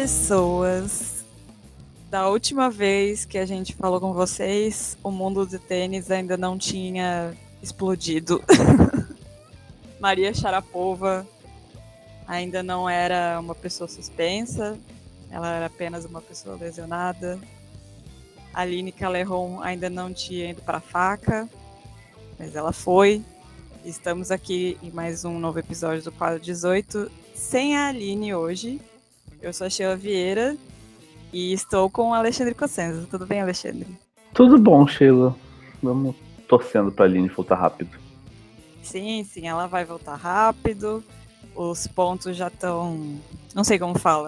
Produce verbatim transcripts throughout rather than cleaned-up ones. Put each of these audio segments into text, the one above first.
pessoas. Da última vez que a gente falou com vocês, o mundo do tênis ainda não tinha explodido. Maria Sharapova ainda não era uma pessoa suspensa, ela era apenas uma pessoa lesionada. Aline Callejon ainda não tinha ido para a faca, mas ela foi. Estamos aqui em mais um novo episódio do Quadro dezoito, sem a Aline hoje. Eu sou a Sheila Vieira e estou com o Alexandre Cossenza. Tudo bem, Alexandre? Tudo bom, Sheila. Vamos torcendo para a Aline voltar rápido. Sim, sim, ela vai voltar rápido. Os pontos já estão... Não sei como fala.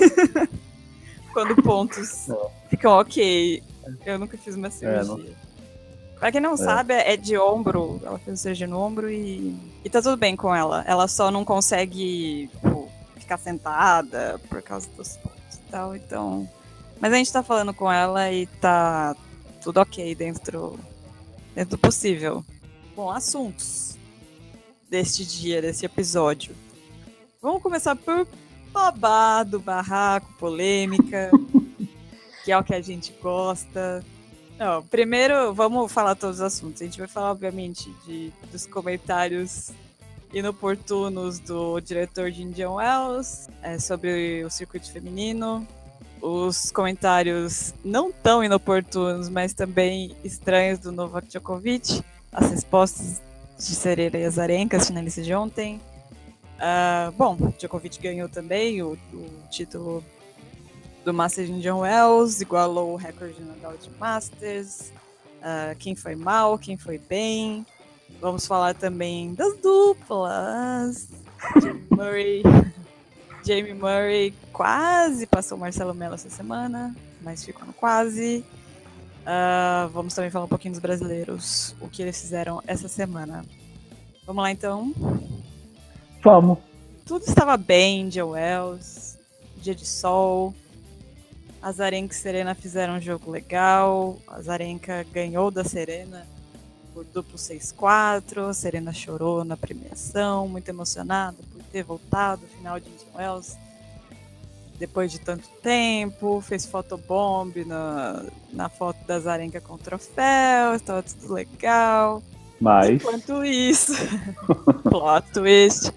Quando pontos é. ficam ok. Eu nunca fiz uma cirurgia. É, não... Pra quem não é. sabe, é de ombro. Ela fez cirurgia no ombro e... E tá tudo bem com ela. Ela só não consegue tipo, ficar sentada por causa dos pontos e tal. Então... Mas a gente tá falando com ela e tá tudo ok dentro, dentro do possível. Bom, assuntos deste dia, desse episódio. Vamos começar por babado, barraco, polêmica, que é o que a gente gosta. Não, primeiro, vamos falar todos os assuntos. A gente vai falar, obviamente, de, dos comentários inoportunos do diretor de Indian Wells é, sobre o circuito feminino. Os comentários não tão inoportunos, mas também estranhos do Novak Djokovic. As respostas de Serena e Azarenka, as finalistas de ontem. Uh, bom, Djokovic ganhou também o, o título do Masters de Indian Wells, igualou o recorde de Nadal de Masters. Uh, quem foi mal, quem foi bem. Vamos falar também das duplas. Jamie Murray, Jamie Murray quase passou o Marcelo Mello essa semana, mas ficou no quase. Uh, vamos também falar um pouquinho dos brasileiros, o que eles fizeram essa semana. Vamos lá então? Vamos. Tudo estava bem, Indian Wells, dia de sol. Azarenka e Serena fizeram um jogo legal. A Azarenka ganhou da Serena por duplo seis quatro. A Serena chorou na premiação, muito emocionada por ter voltado ao final de Indian Wells depois de tanto tempo. Fez fotobomb na, na foto da Azarenka com o troféu, estava tudo legal. Mas... Enquanto isso, plot twist.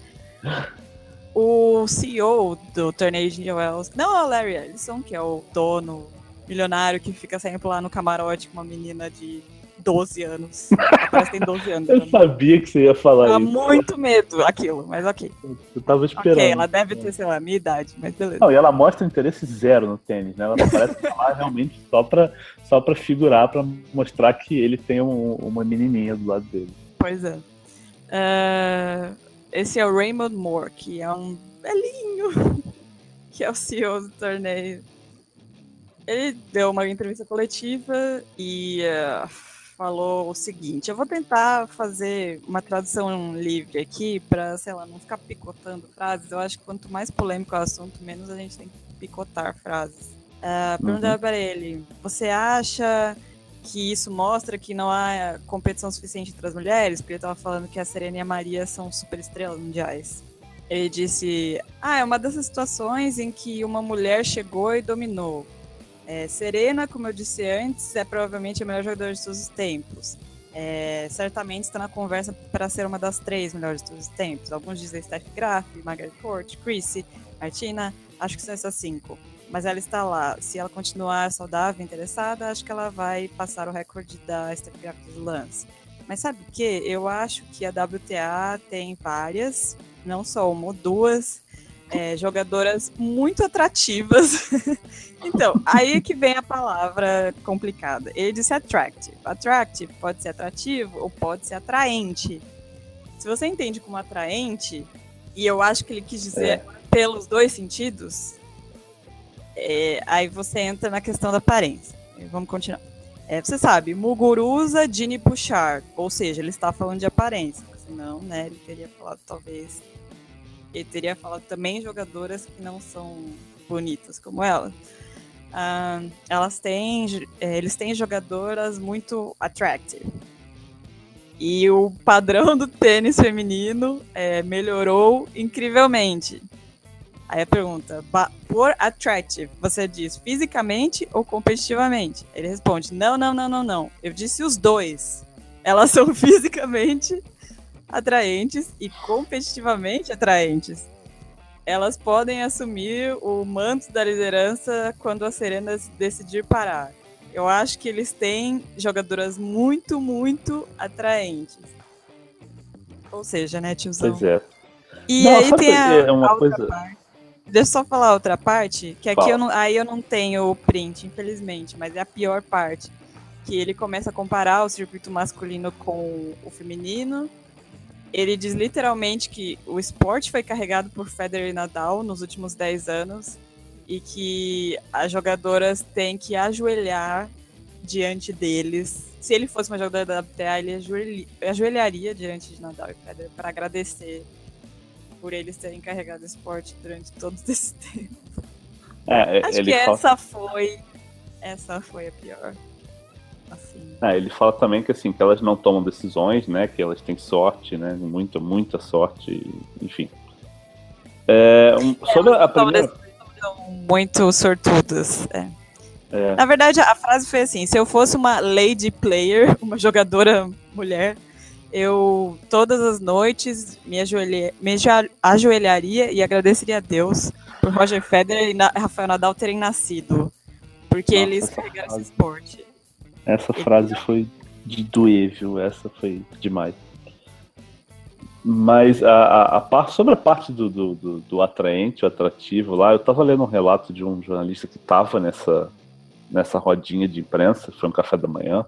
O C E O do torneio de Indian Wells, não é o Larry Ellison, que é o dono milionário que fica sempre lá no camarote com uma menina de doze anos. Parece que tem doze anos. Eu também. Sabia que você ia falar Dá isso. Dá muito medo aquilo, mas ok. Eu tava esperando. Ok, ela deve ter, sei lá, a minha idade, mas beleza. Não, e ela mostra interesse zero no tênis, né? Ela não parece falar realmente só pra, só pra figurar, pra mostrar que ele tem um, uma menininha do lado dele. Pois é. Uh, esse é o Raymond Moore, que é um velhinho, que é o C E O do torneio. Ele deu uma entrevista coletiva e uh, falou o seguinte: eu vou tentar fazer uma tradução livre aqui pra, sei lá, não ficar picotando frases. Eu acho que quanto mais polêmico é o assunto, menos a gente tem que picotar frases. Uh, perguntaram uhum. para ele: você acha que isso mostra que não há competição suficiente entre as mulheres? Porque ele estava falando que a Serena e a Maria são super estrelas mundiais. Ele disse: ah, é uma dessas situações em que uma mulher chegou e dominou. É, Serena, como eu disse antes, é provavelmente a melhor jogadora de todos os tempos. É, certamente está na conversa para ser uma das três melhores de todos os tempos. Alguns dizem Steph Graf, Margaret Court, Chrissy, Martina, acho que são essas cinco. Mas ela está lá. Se ela continuar saudável e interessada, acho que ela vai passar o recorde da Steph Graf do lance. Mas sabe o que? Eu acho que a W T A tem várias, não só uma ou duas, é, jogadoras muito atrativas. Então, aí é que vem a palavra complicada. Ele disse attractive. Attractive pode ser atrativo ou pode ser atraente. Se você entende como atraente, e eu acho que ele quis dizer é. pelos dois sentidos, é, aí você entra na questão da aparência. Vamos continuar. É, você sabe, Muguruza, Dini Puchar, ou seja, ele está falando de aparência. Senão, né, ele teria falado talvez... Ele teria falado também jogadoras que não são bonitas como ela. Uh, elas têm, eles têm jogadoras muito attractive. E o padrão do tênis feminino é, melhorou incrivelmente. Aí a pergunta, por attractive, você diz fisicamente ou competitivamente? Ele responde, não, não, não, não, não. Eu disse os dois. Elas são fisicamente atraentes e competitivamente atraentes. Elas podem assumir o manto da liderança quando a Serena decidir parar. Eu acho que eles têm jogadoras muito, muito atraentes. Ou seja, né, tiozão? Pois é. E Não, aí tem a, é uma a outra coisa... parte. Deixa eu só falar a outra parte, que aqui Fala. eu não, aí eu não tenho o print, infelizmente, mas é a pior parte. Que ele começa a comparar o circuito masculino com o feminino. Ele diz literalmente que o esporte foi carregado por Federer e Nadal nos últimos dez anos e que as jogadoras têm que ajoelhar diante deles. Se ele fosse uma jogadora da W T A, ele ajoelha, ajoelharia diante de Nadal e Federer para agradecer por eles terem carregado o esporte durante todo esse tempo. É, Acho ele que fala... essa foi essa foi a pior. Assim. É, ele fala também que assim, que elas não tomam decisões, né? Que elas têm sorte, né? Muita, muita sorte, enfim. É, um, sobre a primeira... Muito sortudas, é. É. Na verdade, a frase foi assim, se eu fosse uma lady player, uma jogadora mulher, eu todas as noites me, ajoelhe, me ajoelharia e agradeceria a Deus por Roger Federer e Na, Rafael Nadal terem nascido, porque Nossa, eles carregaram esse esporte. Essa frase foi de doer, viu? Essa foi demais. Mas a, a, a parte, sobre a parte do, do, do, do atraente, o atrativo lá, eu estava lendo um relato de um jornalista que estava nessa, nessa rodinha de imprensa, foi um café da manhã.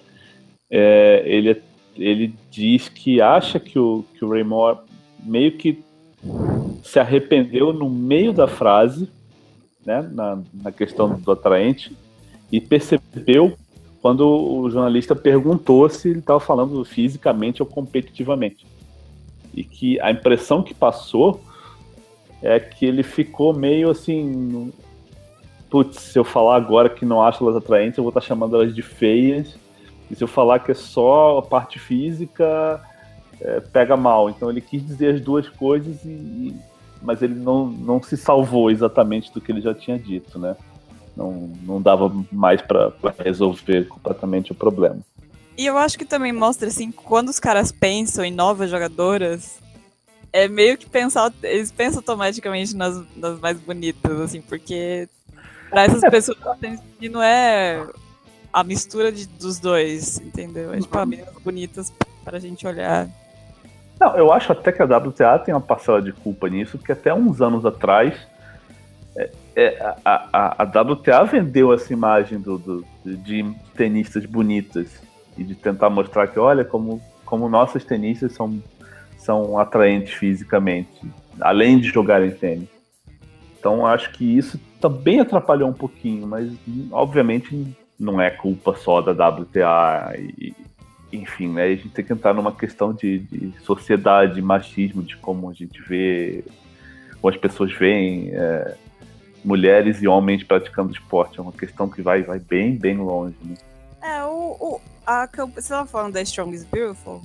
É, ele, ele diz que acha que o, que o Raymore meio que se arrependeu no meio da frase, né, na, na questão do atraente, e percebeu quando o jornalista perguntou se ele estava falando fisicamente ou competitivamente. E que a impressão que passou é que ele ficou meio assim... Putz, se eu falar agora que não acho elas atraentes, eu vou estar chamando elas de feias. E se eu falar que é só a parte física, é, pega mal. Então ele quis dizer as duas coisas, e, mas ele não, não se salvou exatamente do que ele já tinha dito, né? Não, não dava mais para resolver completamente o problema. E eu acho que também mostra, assim, quando os caras pensam em novas jogadoras, é meio que pensar, eles pensam automaticamente nas, nas mais bonitas, assim, porque para essas pessoas não é a mistura de, dos dois, entendeu? É tipo, meninas bonitas pra gente olhar. Não, eu acho até que a W T A tem uma parcela de culpa nisso, porque até uns anos atrás é, é, a, a, a W T A vendeu essa imagem do, do, de tenistas bonitas e de tentar mostrar que, olha, como, como nossas tenistas são, são atraentes fisicamente, além de jogarem tênis. Então acho que isso também atrapalhou um pouquinho, mas obviamente não é culpa só da W T A, e, enfim, né, a gente tem que entrar numa questão de, de sociedade, machismo, de como a gente vê, como as pessoas veem é, mulheres e homens praticando esporte. É uma questão que vai, vai bem, bem longe, né? É, o, o, a, você estava falando da Strong is Beautiful?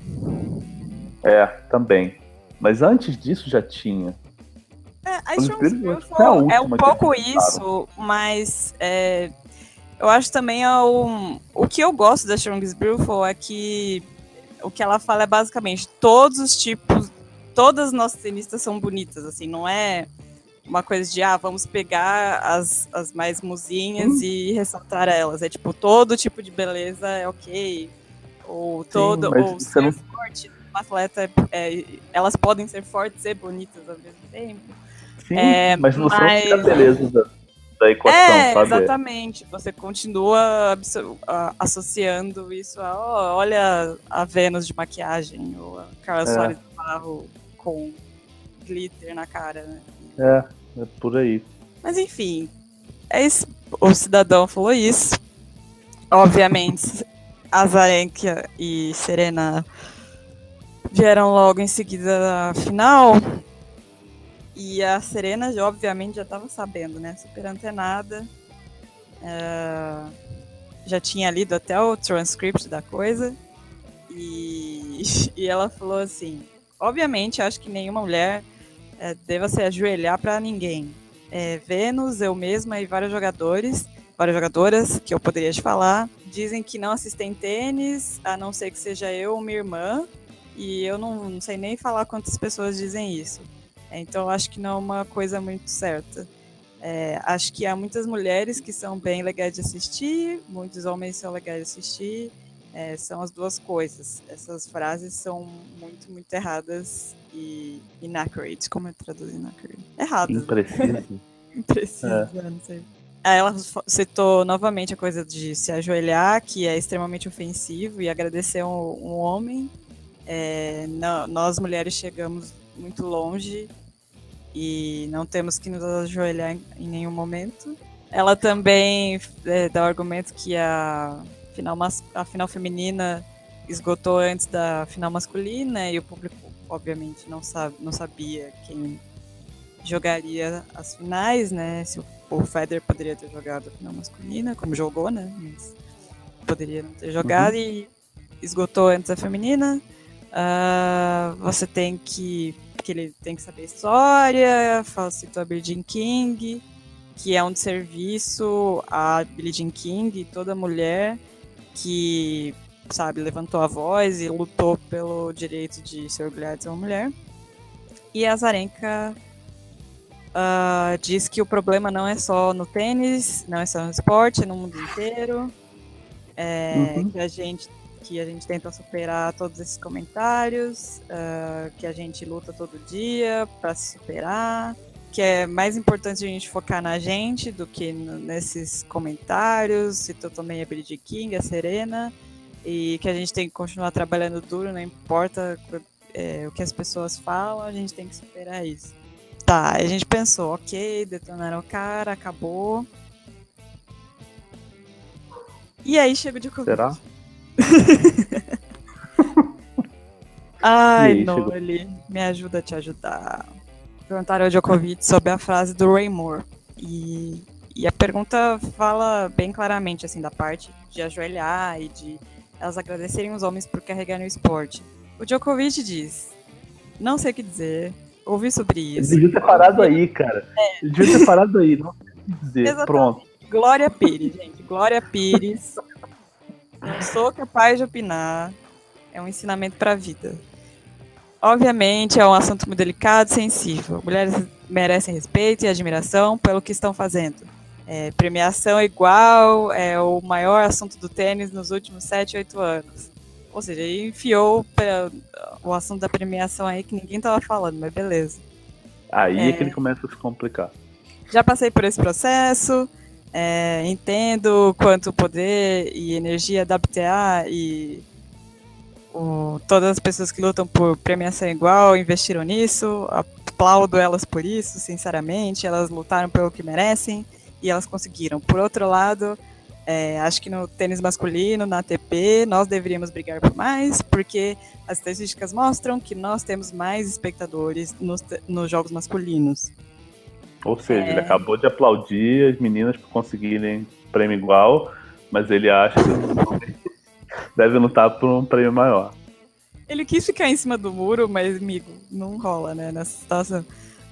É, também. Mas antes disso já tinha. É, a Strong is Beautiful é um pouco isso, claro. Mas é, eu acho também é o, o que eu gosto da Strong is Beautiful é que o que ela fala é basicamente todos os tipos, todas as nossas tenistas são bonitas, assim, não é uma coisa de, ah, vamos pegar as, as mais musinhas hum. e ressaltar elas. É tipo, todo tipo de beleza é ok. Ou todo, Sim, ou ser não... forte, um atleta, é, elas podem ser fortes e bonitas ao mesmo tempo. Sim, é, mas você mas... não tira a beleza da, da equação, é, sabe? Exatamente. Você continua associando isso a, oh, olha a Vênus de maquiagem, ou a Carla é. Soares do Barro com glitter na cara, né? É, é por aí. Mas enfim, esse, o cidadão falou isso. Obviamente, Azarenka e Serena vieram logo em seguida da final. E a Serena, obviamente, já estava sabendo, né? Super antenada. Uh, já tinha lido até o transcript da coisa. E, e ela falou assim: obviamente, acho que nenhuma mulher é, deva se ajoelhar para ninguém. é, Vênus, eu mesma e vários jogadores, várias jogadoras que eu poderia te falar, dizem que não assistem tênis, a não ser que seja eu ou minha irmã, e eu não, não sei nem falar quantas pessoas dizem isso. Então, eu acho que não é uma coisa muito certa. É, acho que há muitas mulheres que são bem legais de assistir, muitos homens são legais de assistir, é, são as duas coisas. Essas frases são muito, muito erradas e inaccurate. Como eu traduzo inaccurate? Erradas. Impreciso. Impreciso, é. Não sei. Ela citou novamente a coisa de se ajoelhar, que é extremamente ofensivo, e agradecer um, um homem. É, não, nós mulheres chegamos muito longe e não temos que nos ajoelhar em, em nenhum momento. Ela também é, dá o argumento que a final, mas, a final feminina esgotou antes da final masculina e o público, obviamente, não, sabe, não sabia quem jogaria as finais, né? Se o, o Federer poderia ter jogado a final masculina, como jogou, né? Mas poderia não ter jogado, uhum. E esgotou antes a feminina. Uh, você tem que que ele tem que saber história, citou a Billie Jean King, que é um desserviço a Billie Jean King, toda mulher que, sabe, levantou a voz e lutou pelo direito de ser orgulhada de ser uma mulher. E a Azarenka uh, diz que o problema não é só no tênis, não é só no esporte, é no mundo inteiro. É, uhum. que a gente que a gente tenta superar todos esses comentários, uh, que a gente luta todo dia para se superar, que é mais importante a gente focar na gente do que no, nesses comentários. Citou também a Billie Jean King, a Serena, e que a gente tem que continuar trabalhando duro, não importa é, o que as pessoas falam, a gente tem que superar isso. Tá, a gente pensou, ok, detonaram o cara, acabou. E aí chega o Djokovic. Será? Ai, Noli, me ajuda a te ajudar. Perguntaram ao Djokovic sobre a frase do Ray Moore. E, e a pergunta fala bem claramente, assim, da parte de ajoelhar e de elas agradecerem os homens por carregarem o esporte. O Djokovic diz, não sei o que dizer, ouvi sobre isso. Ele devia ter parado aí, cara. É. Ele devia ter parado aí, não sei o que dizer. Exatamente. Pronto. Glória Pires, gente, Glória Pires. Não sou capaz de opinar. É um ensinamento para a vida. Obviamente, é um assunto muito delicado e sensível. Mulheres merecem respeito e admiração pelo que estão fazendo. É, premiação igual é o maior assunto do tênis nos últimos sete, oito anos. Ou seja, ele enfiou o assunto da premiação aí que ninguém estava falando, mas beleza. Aí é, é que ele começa a se complicar. Já passei por esse processo. É, entendo quanto poder e energia da W T A e o, todas as pessoas que lutam por premiação igual investiram nisso, aplaudo elas por isso, sinceramente, elas lutaram pelo que merecem e elas conseguiram. Por outro lado, é, acho que no tênis masculino, na A T P, nós deveríamos brigar por mais, porque as estatísticas mostram que nós temos mais espectadores nos, nos jogos masculinos. Ou seja, é... ele acabou de aplaudir as meninas por conseguirem prêmio igual, mas ele acha que deve lutar por um prêmio maior. Ele quis ficar em cima do muro, mas, amigo, não rola, né, nessa situação.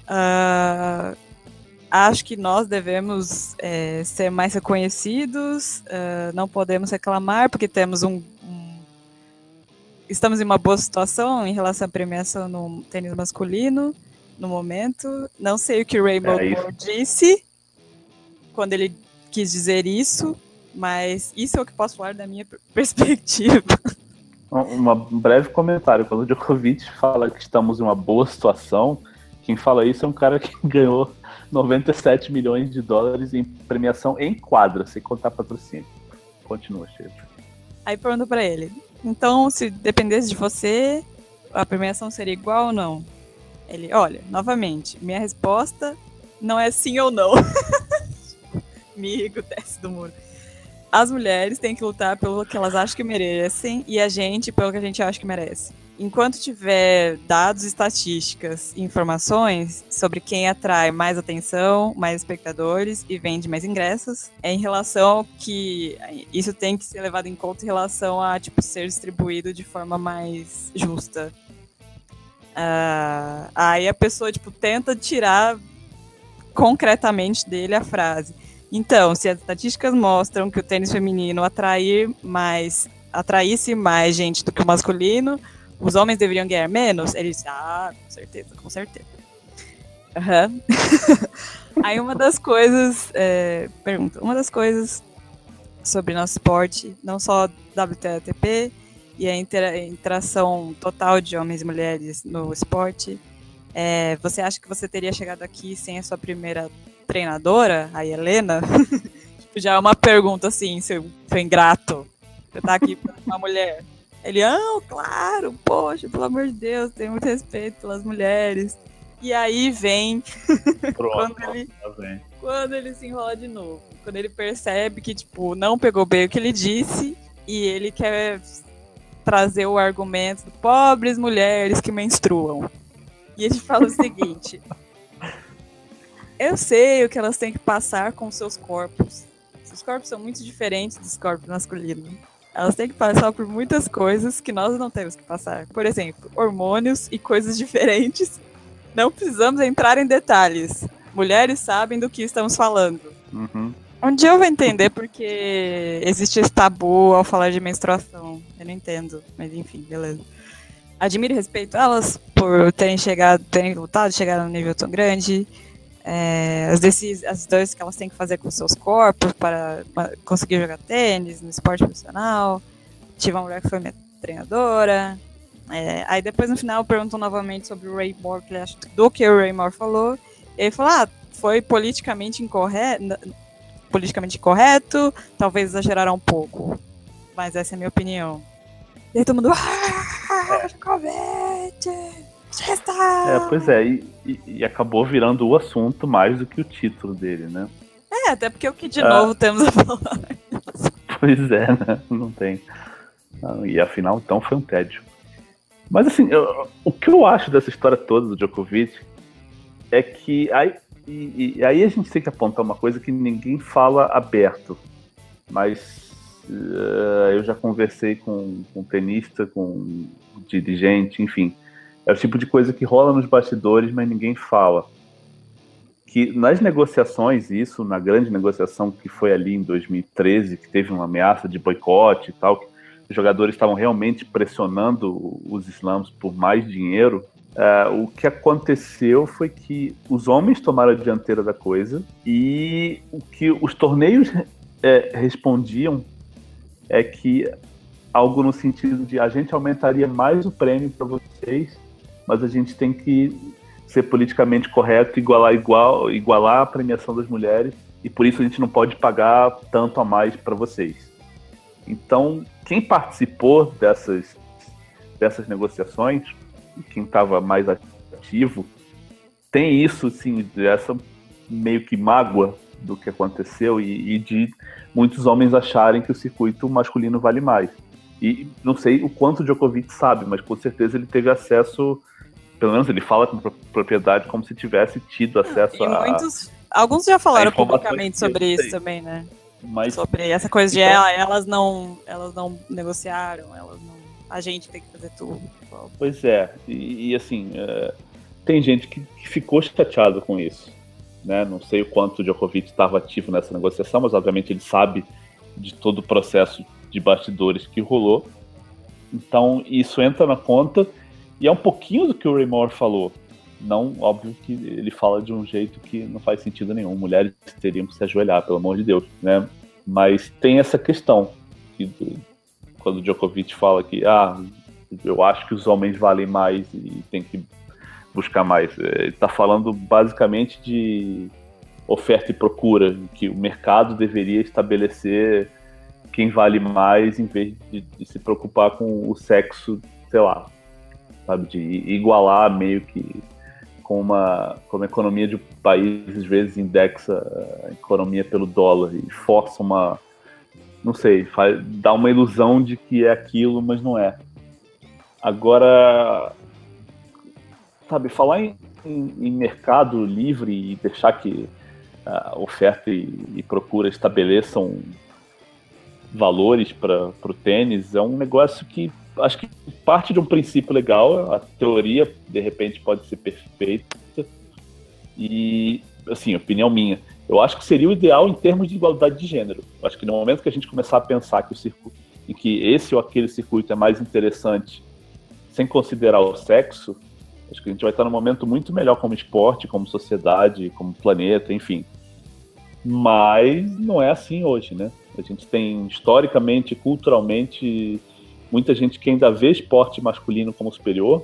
Uh, acho que nós devemos é, ser mais reconhecidos, uh, não podemos reclamar, porque temos um, um... Estamos em uma boa situação em relação à premiação no tênis masculino. No momento, não sei o que o Rainbow é disse quando ele quis dizer isso, mas isso é o que posso falar da minha perspectiva. Um breve comentário, quando o Djokovic fala que estamos em uma boa situação, quem fala isso é um cara que ganhou noventa e sete milhões de dólares em premiação em quadra, sem contar patrocínio. Continua, chefe. Aí pergunta pra ele, então se dependesse de você, a premiação seria igual ou não? Ele, olha, novamente, minha resposta não é sim ou não. Amigo, desce do muro. As mulheres têm que lutar pelo que elas acham que merecem e a gente pelo que a gente acha que merece. Enquanto tiver dados, estatísticas e informações sobre quem atrai mais atenção, mais espectadores e vende mais ingressos, é em relação que isso tem que ser levado em conta em relação a tipo, ser distribuído de forma mais justa. Uh, aí a pessoa tipo, tenta tirar concretamente dele a frase. Então, se as estatísticas mostram que o tênis feminino atrair mais, atraísse mais gente do que o masculino, os homens deveriam ganhar menos? Ele disse, ah, com certeza, com certeza. Uhum. Aí uma das coisas, é, pergunta, uma das coisas sobre nosso esporte, não só W T A T P e a intera- interação total de homens e mulheres no esporte, é, você acha que você teria chegado aqui sem a sua primeira treinadora, a Helena? Tipo, já é uma pergunta assim, seu, seu ingrato, você tá aqui com uma mulher. Ele, ah, claro, poxa, pelo amor de Deus, tenho muito respeito pelas mulheres. E aí vem Pronto, quando, ele, tá bem. quando ele se enrola de novo. Quando ele percebe que, tipo, não pegou bem o que ele disse e ele quer trazer o argumento de pobres mulheres que menstruam. E ele fala o seguinte, eu sei o que elas têm que passar com seus corpos. Seus corpos são muito diferentes dos corpos masculinos. Elas têm que passar por muitas coisas que nós não temos que passar. Por exemplo, hormônios e coisas diferentes. Não precisamos entrar em detalhes. Mulheres sabem do que estamos falando. Uhum. Um dia eu vou entender porque existe esse tabu ao falar de menstruação. Eu não entendo, mas enfim, beleza. Admiro e respeito elas por terem chegado, terem lutado, chegar num nível tão grande. É, as, decis- as decisões que elas têm que fazer com seus corpos para, para conseguir jogar tênis no esporte profissional. Tive uma mulher que foi minha treinadora. É, aí depois no final perguntam novamente sobre o Ray Moore, que ele acha do que o Ray Moore falou. Ele falou, ah, foi politicamente incorreto, politicamente correto, talvez exageraram um pouco, mas essa é a minha opinião. E aí todo mundo, ah, Djokovic, já está. É, pois é, e, e, e acabou virando o assunto mais do que o título dele, né? É, até porque o que de Ah. novo temos a falar. Pois é, né? Não tem. Não, e afinal, então, foi um tédio. Mas assim, eu, o que eu acho dessa história toda do Djokovic é que aí, e, e aí a gente tem que apontar uma coisa que ninguém fala aberto, mas uh, eu já conversei com, com tenista, com dirigente, enfim, é o tipo de coisa que rola nos bastidores, mas ninguém fala. Que nas negociações, isso na grande negociação que foi ali em dois mil e treze, que teve uma ameaça de boicote e tal, os jogadores estavam realmente pressionando os slams por mais dinheiro, uh, o que aconteceu foi que os homens tomaram a dianteira da coisa e o que os torneios é, respondiam é que algo no sentido de a gente aumentaria mais o prêmio para vocês, mas a gente tem que ser politicamente correto e igualar, igual, igualar a premiação das mulheres e por isso a gente não pode pagar tanto a mais para vocês. Então, quem participou dessas, dessas negociações, quem estava mais ativo, tem isso, assim, essa meio que mágoa do que aconteceu e, e de muitos homens acharem que o circuito masculino vale mais. E não sei o quanto o Djokovic sabe, mas com certeza ele teve acesso, pelo menos ele fala com propriedade como se tivesse tido acesso e a... muitos, alguns já falaram informações publicamente que eu sobre não isso sei. também, né? Mas, Sobre essa coisa de então, ela, elas não, elas não negociaram, elas não, a gente tem que fazer tudo. Pois é, e, e assim, é, tem gente que, que ficou chateado com isso, né? Não sei o quanto o Djokovic estava ativo nessa negociação, mas obviamente ele sabe de todo o processo de bastidores que rolou. Então isso entra na conta e é um pouquinho do que o Ray Moore falou. Não, óbvio que ele fala de um jeito que não faz sentido nenhum. Mulheres teriam que se ajoelhar, pelo amor de Deus, né? Mas tem essa questão que, quando o Djokovic fala que ah, eu acho que os homens valem mais e tem que buscar mais. Ele está falando basicamente de oferta e procura, que o mercado deveria estabelecer quem vale mais em vez de, de se preocupar com o sexo, sei lá, sabe, de igualar meio que com uma, como a economia de um país às vezes indexa a economia pelo dólar e força uma, não sei, faz, dá uma ilusão de que é aquilo, mas não é. Agora, sabe, falar em, em, em mercado livre e deixar que a oferta e, e procura estabeleçam valores para o tênis é um negócio que acho que parte de um princípio legal. A teoria de repente pode ser perfeita e assim, opinião minha, eu acho que seria o ideal em termos de igualdade de gênero. Eu acho que no momento que a gente começar a pensar que o circuito, em que esse ou aquele circuito é mais interessante, sem considerar o sexo, acho que a gente vai estar num momento muito melhor como esporte, como sociedade, como planeta, enfim. Mas não é assim hoje, né? A gente tem, historicamente, culturalmente, muita gente que ainda vê esporte masculino como superior.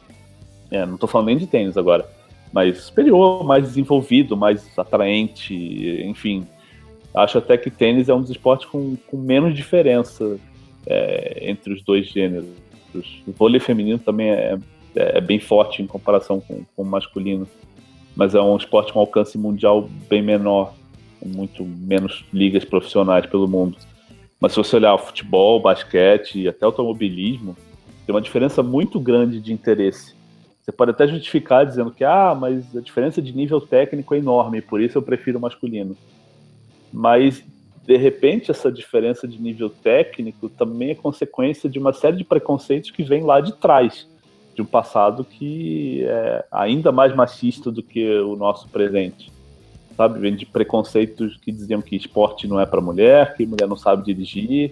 É, não estou falando nem de tênis agora, mas superior, mais desenvolvido, mais atraente, enfim. Acho até que tênis é um dos esportes com, com menos diferença é, entre os dois gêneros. O vôlei feminino também é, é bem forte em comparação com, com o masculino, mas é um esporte com alcance mundial bem menor, com muito menos ligas profissionais pelo mundo. Mas se você olhar o futebol, o basquete e até o automobilismo, tem uma diferença muito grande de interesse. Você pode até justificar dizendo que ah, mas a diferença de nível técnico é enorme, por isso eu prefiro o masculino. Mas, de repente, essa diferença de nível técnico também é consequência de uma série de preconceitos que vem lá de trás, de um passado que é ainda mais machista do que o nosso presente. Sabe? Vem de preconceitos que diziam que esporte não é para mulher, que mulher não sabe dirigir,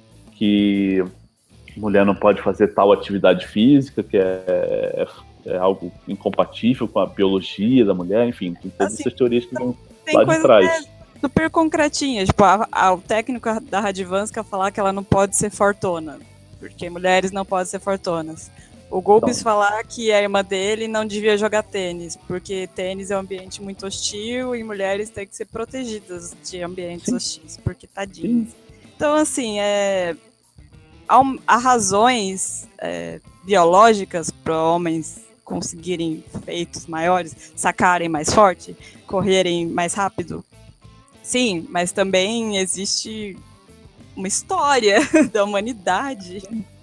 que mulher não pode fazer tal atividade física, que é, é, é algo incompatível com a biologia da mulher, enfim, tem todas assim, essas teorias que vão lá de trás. Super concretinha, tipo, a, a, o técnico da Radvanska falar que ela não pode ser fortuna, porque mulheres não podem ser fortunas. O Golbis falar que a irmã dele não devia jogar tênis, porque tênis é um ambiente muito hostil e mulheres têm que ser protegidas de ambientes Sim. hostis, porque tadinhas. Sim. Então, assim, é, há, há razões é, biológicas para homens conseguirem feitos maiores, sacarem mais forte, correrem mais rápido. Sim, mas também existe uma história da humanidade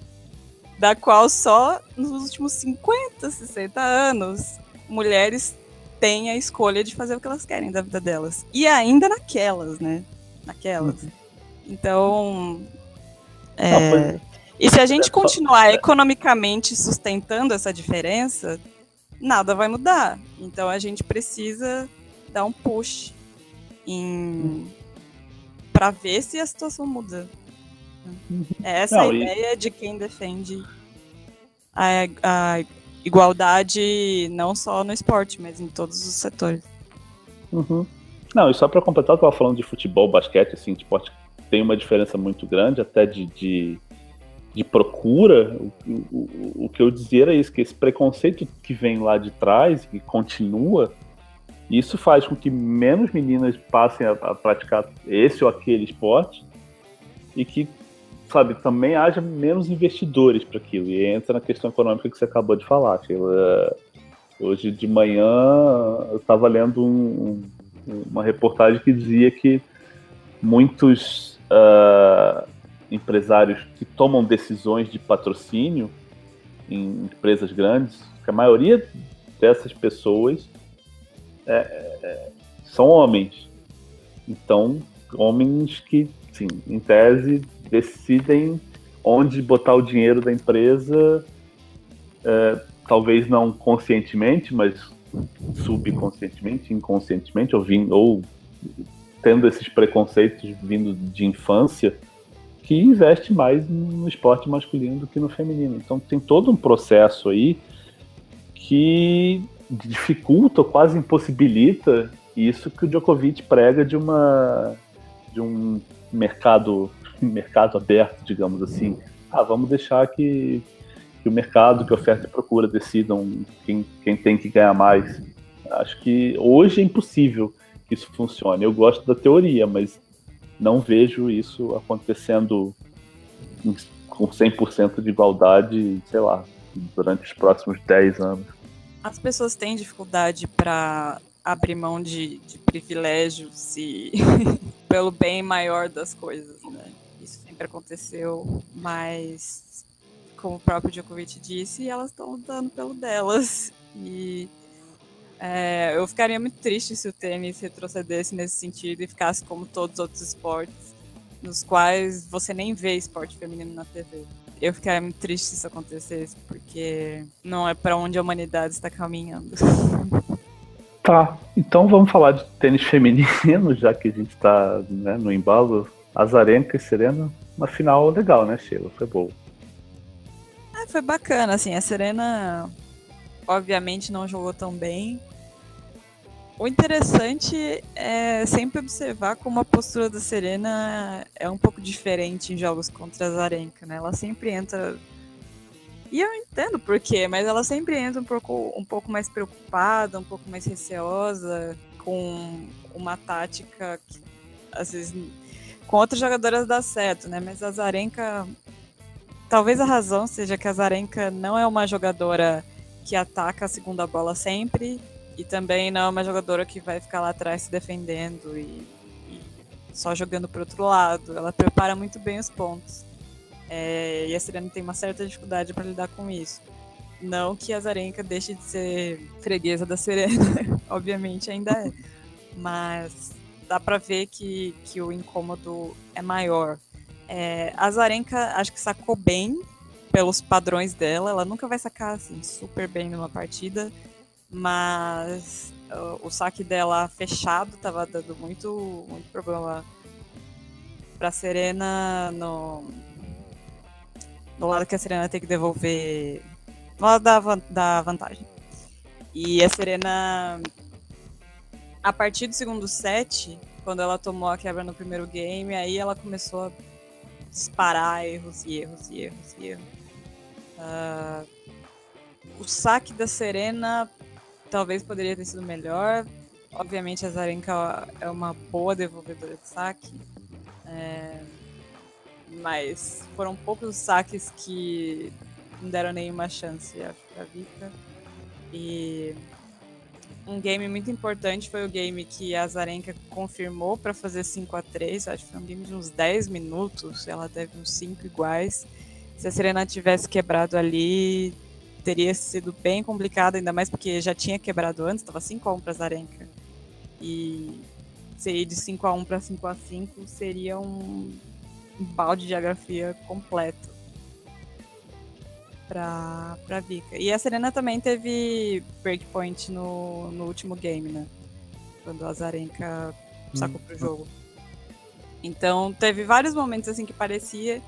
da qual só nos últimos cinquenta, sessenta anos mulheres têm a escolha de fazer o que elas querem da vida delas. E ainda naquelas, né? Naquelas. Uhum. Então, é... Não, foi... e se a gente continuar economicamente sustentando essa diferença, nada vai mudar. Então a gente precisa dar um push em... para ver se a situação muda. É essa não, a ideia e... de quem defende a, a igualdade não só no esporte, mas em todos os setores. Uhum. Não, e só para completar, eu estava falando de futebol, basquete, assim, esporte tem uma diferença muito grande até de, de, de procura. O, o, o que eu dizia era isso, que esse preconceito que vem lá de trás e que continua, isso faz com que menos meninas passem a, a praticar esse ou aquele esporte e que, sabe, também haja menos investidores para aquilo. E entra na questão econômica que você acabou de falar. Sheila. Hoje de manhã eu estava lendo um, um, uma reportagem que dizia que muitos uh, empresários que tomam decisões de patrocínio em empresas grandes, que a maioria dessas pessoas é, é, são homens. Então, homens que, sim, em tese, decidem onde botar o dinheiro da empresa, é, talvez não conscientemente, mas subconscientemente, inconscientemente, ou, vindo, ou tendo esses preconceitos vindo de infância, que investe mais no esporte masculino do que no feminino. Então tem todo um processo aí que dificulta, quase impossibilita isso que o Djokovic prega de, uma, de um mercado, mercado aberto, digamos assim. Ah, vamos deixar que, que o mercado, que a oferta e procura decidam quem, quem tem que ganhar mais. Acho que hoje é impossível que isso funcione. Eu gosto da teoria, mas não vejo isso acontecendo com cem por cento de igualdade, sei lá, durante os próximos dez anos. As pessoas têm dificuldade para abrir mão de, de privilégios e pelo bem maior das coisas, né? Isso sempre aconteceu, mas como o próprio Djokovic disse, elas estão lutando pelo delas. E é, eu ficaria muito triste se o tênis retrocedesse nesse sentido e ficasse como todos os outros esportes, nos quais você nem vê esporte feminino na T V. Eu ficaria muito triste se isso acontecesse, porque não é para onde a humanidade está caminhando. Tá, então vamos falar de tênis feminino, já que a gente tá, né, no embalo. Azarenka e Serena, uma final legal, né, Sheila? Foi boa. É, foi bacana, assim, a Serena obviamente não jogou tão bem. O interessante é sempre observar como a postura da Serena é um pouco diferente em jogos contra a Azarenka, né? Ela sempre entra... E eu entendo por quê, mas ela sempre entra um pouco, um pouco mais preocupada, um pouco mais receosa, com uma tática que, às vezes, com outras jogadoras dá certo, né? Mas a Azarenka... Talvez a razão seja que a Azarenka não é uma jogadora que ataca a segunda bola sempre, e também não é uma jogadora que vai ficar lá atrás se defendendo e, e só jogando para o outro lado. Ela prepara muito bem os pontos. É, e a Serena tem uma certa dificuldade para lidar com isso. Não que a Azarenka deixe de ser freguesa da Serena, obviamente ainda é. Mas dá para ver que, que o incômodo é maior. É, a Azarenka acho que sacou bem pelos padrões dela. Ela nunca vai sacar assim, super bem numa partida, mas uh, o saque dela fechado estava dando muito, muito problema para a Serena no, no lado que a Serena tem que devolver, no lado da, da vantagem. E a Serena, a partir do segundo set, quando ela tomou a quebra no primeiro game, aí ela começou a disparar erros e erros e erros e erros. Uh, o saque da Serena talvez poderia ter sido melhor. Obviamente a Azarenka é uma boa devolvedora de saque, é, mas foram poucos saques que não deram nenhuma chance, acho, pra Vika. E um game muito importante foi o game que a Azarenka confirmou para fazer cinco a três. Acho que foi um game de uns dez minutos, ela teve uns cinco iguais. Se a Serena tivesse quebrado ali, teria sido bem complicado, ainda mais porque já tinha quebrado antes, estava cinco a um para a Azarenka. E sair de cinco a um para cinco a cinco seria um, um balde de geografia completo para a Vika. E a Serena também teve breakpoint no, no último game, né? Quando a Azarenka sacou pro jogo. Então teve vários momentos assim que parecia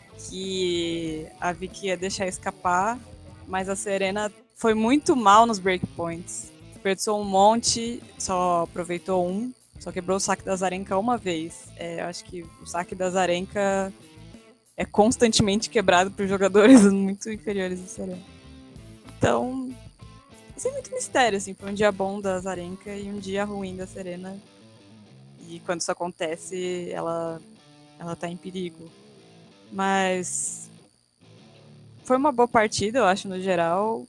que a Vika ia deixar escapar, mas a Serena foi muito mal nos breakpoints. Desperdiçou um monte, só aproveitou um, só quebrou o saque da Azarenka uma vez. É, eu acho que o saque da Azarenka é constantemente quebrado por jogadores muito inferiores à Serena. Então, sem muito mistério, assim, foi um dia bom da Azarenka e um dia ruim da Serena. E quando isso acontece, ela, ela tá em perigo. Mas foi uma boa partida, eu acho, no geral.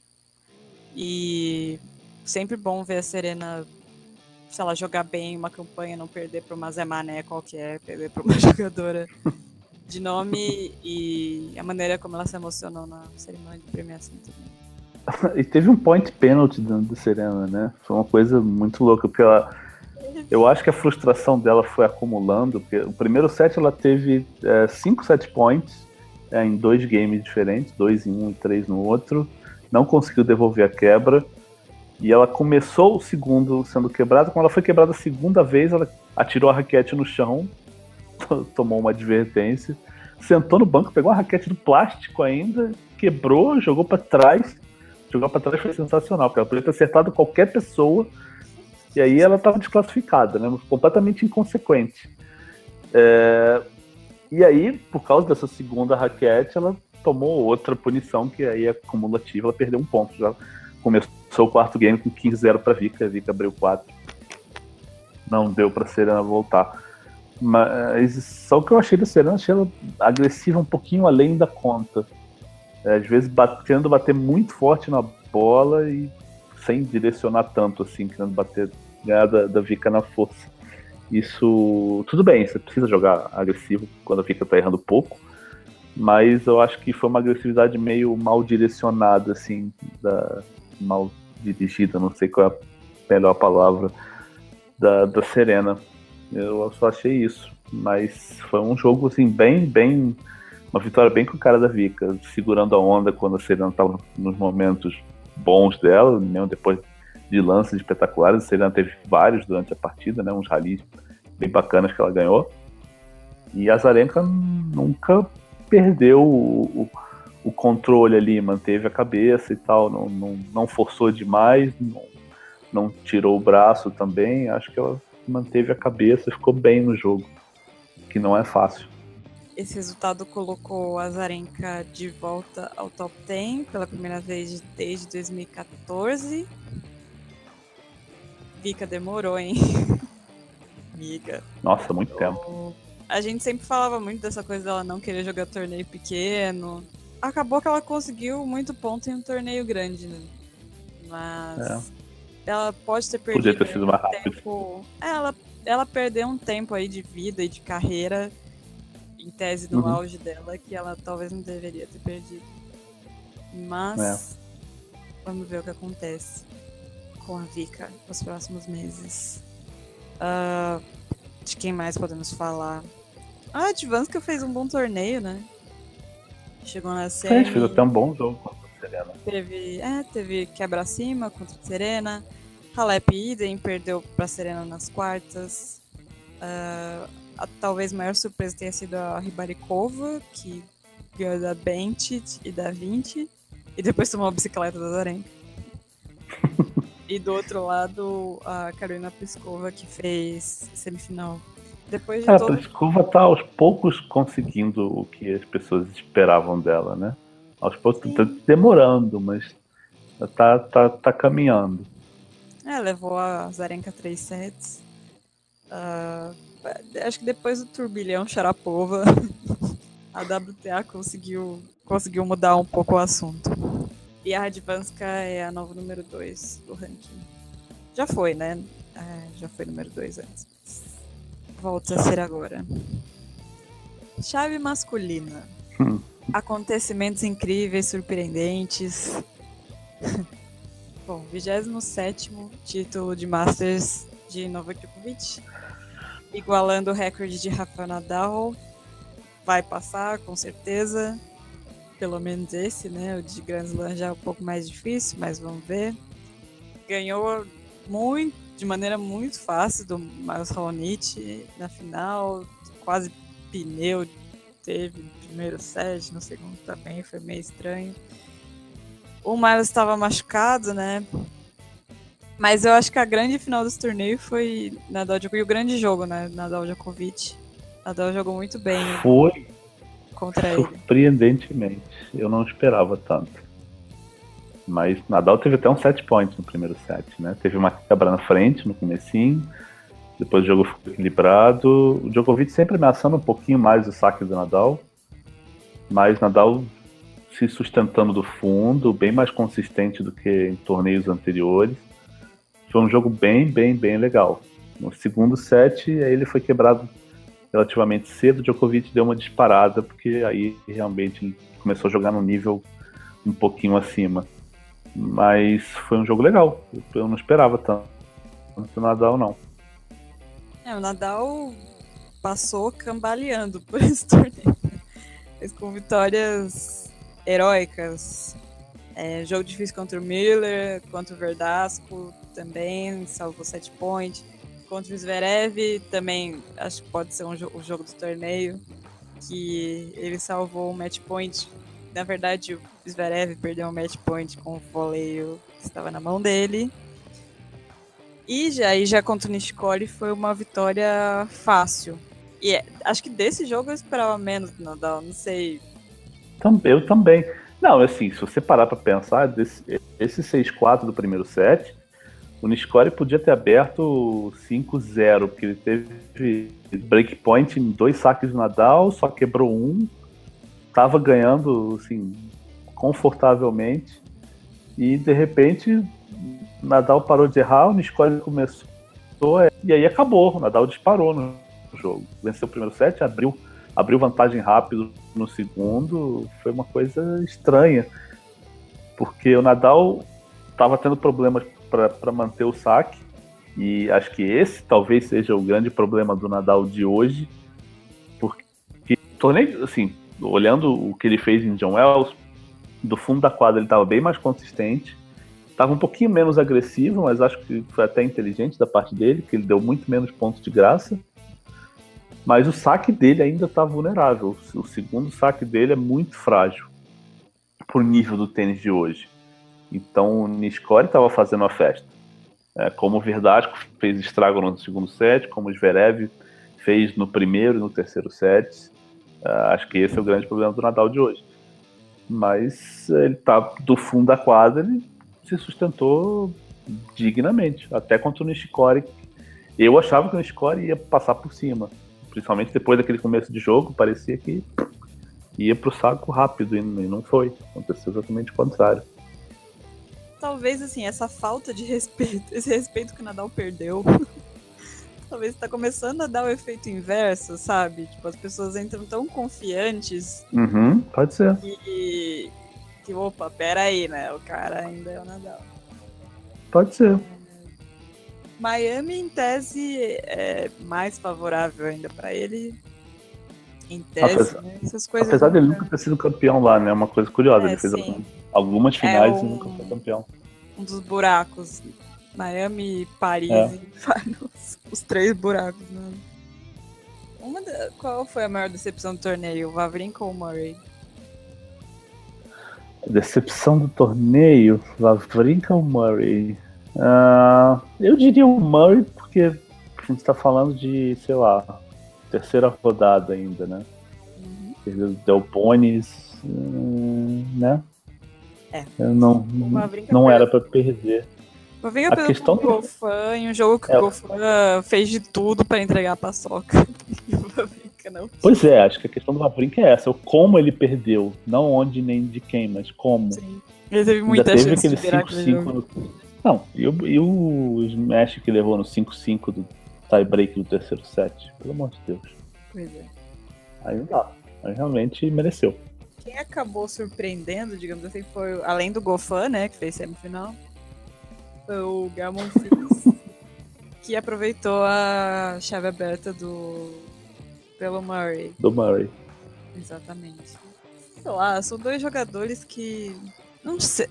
E sempre bom ver a Serena, se ela jogar bem uma campanha, não perder para uma Zé Mané qualquer, perder para uma jogadora de nome, e a maneira como ela se emocionou na cerimônia de premiação também. E teve um point penalty da Serena, né? Foi uma coisa muito louca, porque ela... Eu acho que a frustração dela foi acumulando, porque o primeiro set ela teve cinco set points é, em dois games diferentes, dois em um e três no outro, não conseguiu devolver a quebra, e ela começou o segundo sendo quebrada. Quando ela foi quebrada a segunda vez, ela atirou a raquete no chão, tomou uma advertência, sentou no banco, pegou a raquete do plástico ainda, quebrou, jogou pra trás. Jogar pra trás foi sensacional, porque ela podia ter acertado qualquer pessoa, e aí ela estava desclassificada, né? Completamente inconsequente. É... E aí, por causa dessa segunda raquete, ela tomou outra punição, que aí é cumulativa, ela perdeu um ponto. Já começou o quarto game com quinze a zero para a Vika, a Vika abriu quatro. Não deu para a Serena voltar. Mas só o que eu achei da Serena, achei ela agressiva um pouquinho além da conta. É, às vezes batendo, bater muito forte na bola e sem direcionar tanto, assim, querendo bater, ganhar da, da Vika na força. Isso, tudo bem, você precisa jogar agressivo quando a Vika tá errando pouco, mas eu acho que foi uma agressividade meio mal direcionada, assim, da, mal dirigida, não sei qual é a melhor palavra, da, da Serena. Eu só achei isso, mas foi um jogo, assim, bem, bem, uma vitória bem com o cara da Vika, segurando a onda quando a Serena estava nos momentos bons dela, mesmo depois de de lances espetaculares. A Serena teve vários durante a partida, né? Uns rallies bem bacanas que ela ganhou. E a Azarenka nunca perdeu o, o, o controle ali, manteve a cabeça e tal, não, não, não forçou demais, não, não tirou o braço também. Acho que ela manteve a cabeça e ficou bem no jogo, que não é fácil. Esse resultado colocou a Azarenka de volta ao top dez pela primeira vez desde dois mil e quatorze. Vika demorou, hein? Miga. Nossa, muito tempo. A gente sempre falava muito dessa coisa dela não querer jogar torneio pequeno. Acabou que ela conseguiu muito ponto em um torneio grande, né? Mas é. ela pode ter perdido Podia ter sido mais rápido. Tempo. Ela, ela perdeu um tempo aí de vida e de carreira, em tese no uhum. auge dela, que ela talvez não deveria ter perdido. Mas é. vamos ver o que acontece com a Vika nos próximos meses. Uh, de quem mais podemos falar? Ah, a Advanska fez um bom torneio, né? Chegou na série. Fez até um bom jogo contra a Serena. Teve, é, teve quebra-cima contra a Serena. Halep idem, perdeu pra Serena nas quartas. Uh, a talvez maior surpresa tenha sido a Ribarikova, que ganhou da Bentit e da vinte, e depois tomou a bicicleta da Azarenka. E do outro lado, a Carolina Pliskova, que fez semifinal. Depois de a todo... Pliskova tá aos poucos conseguindo o que as pessoas esperavam dela, né? Aos poucos, tá demorando, mas tá, tá, tá caminhando. É, levou a Azarenka três sets. Uh, acho que depois do turbilhão Sharapova, a W T A conseguiu, conseguiu mudar um pouco o assunto. E a Radvanska é a nova número dois do ranking. Já foi, né? É, já foi número dois antes. Volta a ser agora. Chave masculina. Hum. Acontecimentos incríveis, surpreendentes. Bom, vigésimo sétimo título de Masters de Novak Djokovic. Igualando o recorde de Rafael Nadal. Vai passar, com certeza. Pelo menos esse, né? O de Grand Slam já é um pouco mais difícil, mas vamos ver. Ganhou muito, de maneira muito fácil do Miles Raonic na final. Quase pneu teve no primeiro set, no segundo também, foi meio estranho. O Miles estava machucado, né? Mas eu acho que a grande final desse torneio foi Nadal Djokovic, o grande jogo, né? Nadal Djokovic. Nadal jogou muito bem. Foi. Contra ele. Surpreendentemente. Eu não esperava tanto. Mas Nadal teve até um set points no primeiro set, né? Teve uma quebra na frente no comecinho. Depois o jogo ficou equilibrado. O Djokovic sempre ameaçando um pouquinho mais o saque do Nadal. Mas Nadal se sustentando do fundo, bem mais consistente do que em torneios anteriores. Foi um jogo bem, bem, bem legal. No segundo set, aí ele foi quebrado relativamente cedo. O Djokovic deu uma disparada, porque aí realmente ele começou a jogar num nível um pouquinho acima. Mas foi um jogo legal. Eu não esperava tanto o Nadal, não. É, o Nadal passou cambaleando por esse torneio. Fez com vitórias heróicas. É, jogo difícil contra o Miller, contra o Verdasco também, salvou set point. Contra o Zverev também, acho que pode ser um jo- o jogo do torneio, que ele salvou um match point. Na verdade, o Zverev perdeu um match point com o voleio que estava na mão dele. E já, e já contra o Nishikori foi uma vitória fácil. E é, acho que desse jogo eu esperava menos do Nadal, não sei. Eu também. Não, assim, se você parar pra pensar, desse, esse seis quatro do primeiro set, o Nishikori podia ter aberto cinco zero, porque ele teve breakpoint em dois saques do Nadal, só quebrou um, tava ganhando, assim, confortavelmente, e de repente Nadal parou de errar, o Nishikori começou, e aí acabou, o Nadal disparou no jogo. Venceu o primeiro set, abriu, abriu vantagem rápido no segundo, foi uma coisa estranha, porque o Nadal estava tendo problemas para manter o saque, e acho que esse talvez seja o grande problema do Nadal de hoje, porque torneio, assim, olhando o que ele fez em John Wells, do fundo da quadra ele estava bem mais consistente, Estava um pouquinho menos agressivo, mas acho que foi até inteligente da parte dele, que ele deu muito menos pontos de graça. Mas o saque dele ainda está vulnerável. O segundo saque dele é muito frágil pro nível do tênis de hoje. Então o Nishikori estava fazendo a festa. É, como o Verdasco fez estrago no segundo set, como o Zverev fez no primeiro e no terceiro set. É, acho que esse é o grande problema do Nadal de hoje. Mas ele tá do fundo da quadra, ele se sustentou dignamente. Até contra o Nishikori. Eu achava que o Nishikori ia passar por cima. Principalmente depois daquele começo de jogo, parecia que ia pro saco rápido e não foi. Aconteceu exatamente o contrário. Talvez, assim, essa falta de respeito, esse respeito que o Nadal perdeu, talvez tá começando a dar o efeito inverso, sabe? Tipo, as pessoas entram tão confiantes Uhum, pode ser. que, que, opa, pera aí, né? O cara ainda é o Nadal. Pode ser. Miami, em tese, é mais favorável ainda pra ele. Em tese, apesar, né? Essas coisas. Apesar dele nunca ter sido campeão lá, né? É uma coisa curiosa. É, ele fez sim. algumas finais é um, e nunca foi campeão. Um dos buracos. Miami, Paris é. e Finals. Os três buracos, né? Uma da, qual foi a maior decepção do torneio? O Wawrinka ou o Murray? Decepção do torneio? Wawrinka ou Murray? Uh, eu diria o Murray, porque a gente tá falando de, sei lá, terceira rodada ainda, né? Uhum. Perdeu o Del Bonis, uh, né? É. Eu não não era pra perder. O Wawrinka perdeu questão pro Goffin em um jogo que é. o Goffin fez de tudo pra entregar a paçoca. E o Wawrinka não. Pois é, acho que a questão do Wawrinka é essa, o como ele perdeu, não onde nem de quem, mas como. Sim. Ele teve muita Ainda chance teve de virar aquele cinco cinco no... Não, e o, e o smash que levou no cinco cinco do tie-break do terceiro set? Pelo amor de Deus. Pois é. Aí não dá. Aí realmente mereceu. Quem acabou surpreendendo, digamos assim, foi, além do Goffin, né, que fez semifinal, foi o Gael Monfils, que aproveitou a chave aberta do pelo Murray. Do Murray. Exatamente. Sei lá, são dois jogadores que... Não sei...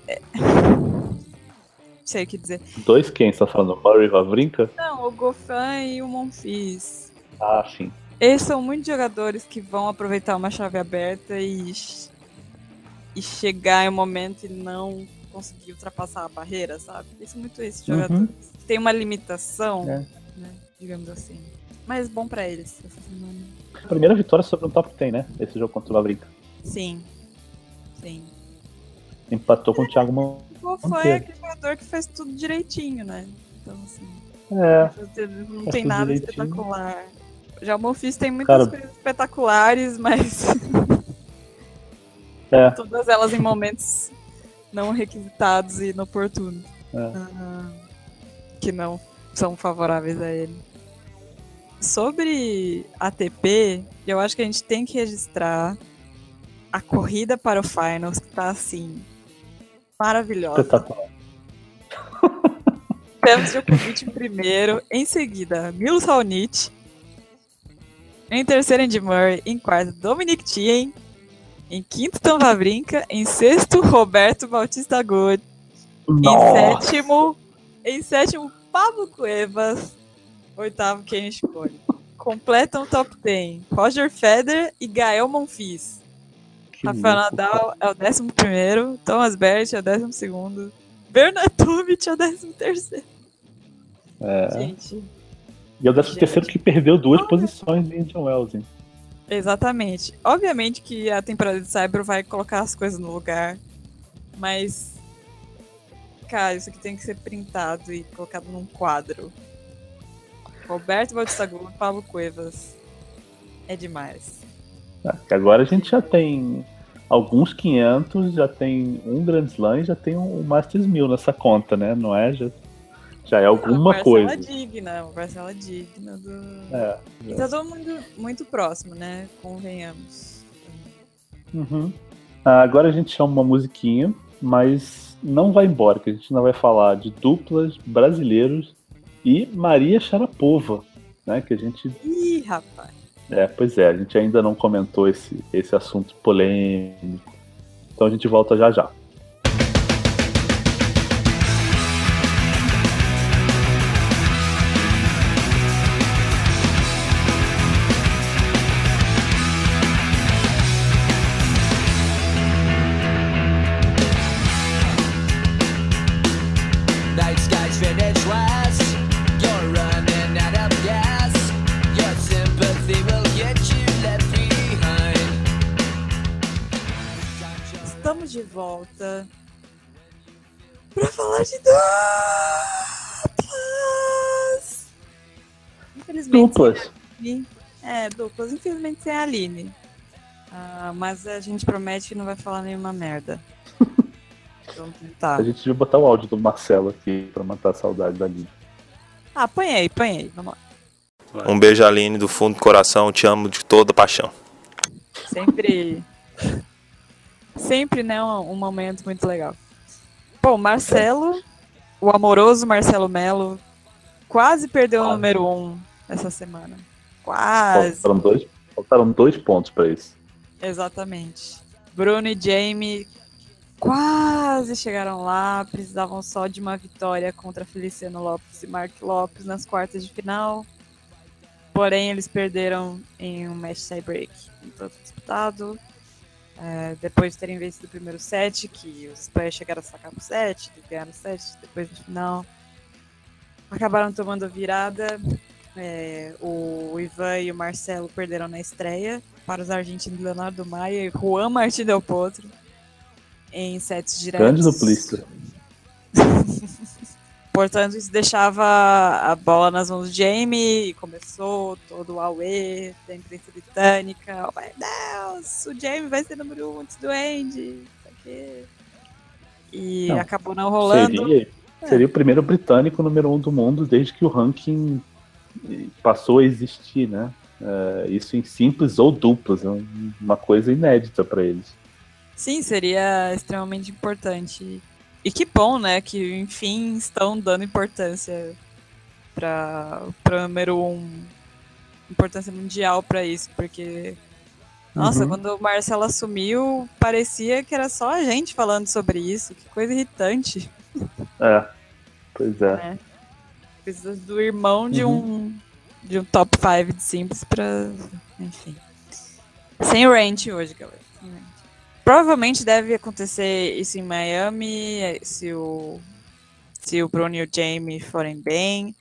Não sei o que dizer. Dois quem? Você tá falando? Murray e Wawrinka? Não, o Goffin e o Monfils. Ah, sim. Eles são muitos jogadores que vão aproveitar uma chave aberta e, e chegar em um momento e não conseguir ultrapassar a barreira, sabe? Eles são muito esses jogadores. Uhum. Tem uma limitação, é. né, digamos assim. Mas bom pra eles. Essa semana. A primeira vitória sobre um top dez, né? Esse jogo contra o Wawrinka. Sim. Sim. Empatou com o Thiago Monteiro. Qual foi aquele jogador que fez tudo direitinho, né? Então, assim... É. Não tem nada direitinho. Espetacular. Já o Monfils tem muitas Cara, coisas espetaculares, mas... é. Todas elas em momentos não requisitados e inoportunos. É. Uh, que não são favoráveis a ele. Sobre A T P, eu acho que a gente tem que registrar a corrida para o Finals, que tá assim... maravilhosa. Espetacular. Temos Djokovic em primeiro, em seguida Milos Raonic, em terceiro Andy Murray, em quarto Dominic Thiem, em quinto Stan Wawrinka, em sexto Roberto Bautista Agut, em sétimo, em sétimo Pablo Cuevas, oitavo Ken Nishikori. Completam o top dez Roger Federer e Gael Monfils. Rafael Nadal é o décimo primeiro, Thomas Berdych é o décimo segundo, Bernatovic é o décimo terceiro. É. Gente. E é o décimo terceiro que perdeu duas oh, posições em Indian Wells, hein? Exatamente. Obviamente que a temporada de Cyber vai colocar as coisas no lugar, mas, cara, isso aqui tem que ser printado e colocado num quadro. Roberto Bautista Agut, Pablo Cuevas. É demais. É, agora a gente já tem alguns quinhentos, já tem um Grand Slam, já tem um Masters mil nessa conta, né? Não é? Já, já é alguma uma coisa. Uma parcela digna, uma parcela digna do... É, e tá todo mundo muito próximo, né? Convenhamos. Uhum. Ah, agora a gente chama uma musiquinha, mas não vai embora, que a gente ainda vai falar de duplas brasileiros e Maria Sharapova, né? Que a gente... Ih, rapaz! É, pois é, a gente ainda não comentou esse, esse assunto polêmico. Então a gente volta já já. estamos de volta pra falar de duplas. Infelizmente, Duplas. Sem a é, duplas. Infelizmente sem a Aline. Ah, mas a gente promete que não vai falar nenhuma merda. Vamos tentar. A gente devia botar o áudio do Marcelo aqui pra matar a saudade da Aline. Ah, apanhei, apanhei. Vamos lá. Um beijo, Aline, do fundo do coração. Te amo de toda paixão. Sempre. Sempre, né? Um, um momento muito legal. Bom, Marcelo, o amoroso Marcelo Melo, quase perdeu o número um essa semana. Quase. Faltaram dois, faltaram dois pontos pra isso. Exatamente. Bruno e Jamie quase chegaram lá, precisavam só de uma vitória contra Feliciano Lopes e Mark Lopes nas quartas de final. Porém, eles perderam em um match tie-break um tanto disputado. É, depois de terem vencido o primeiro set, que os players chegaram a sacar o set, ganharam o set, depois no final acabaram tomando a virada. É, o Ivan e o Marcelo perderam na estreia para os argentinos Leonardo Maia e Juan Martín Del Potro em sets diretos. Grande duplista. Portanto, isso deixava a bola nas mãos do Jamie e começou todo o auê da imprensa britânica. Oh, meu Deus, o Jamie vai ser número um antes do Andy. E não, acabou não rolando. Seria, é. seria o primeiro britânico número um do mundo desde que o ranking passou a existir, né? É, isso em simples ou duplas, é uma coisa inédita para eles. Sim, seria extremamente importante. E que bom, né, que enfim estão dando importância para o número um, importância mundial para isso, porque, nossa, uhum. quando o Marcelo assumiu, parecia que era só a gente falando sobre isso, que coisa irritante. É, pois é. é. Precisa do irmão de, uhum. um, de um top cinco de simples para, enfim. Sem rant hoje, galera. Sem rant. Provavelmente deve acontecer isso em Miami, se o, se o Bruno e o Jamie forem bem.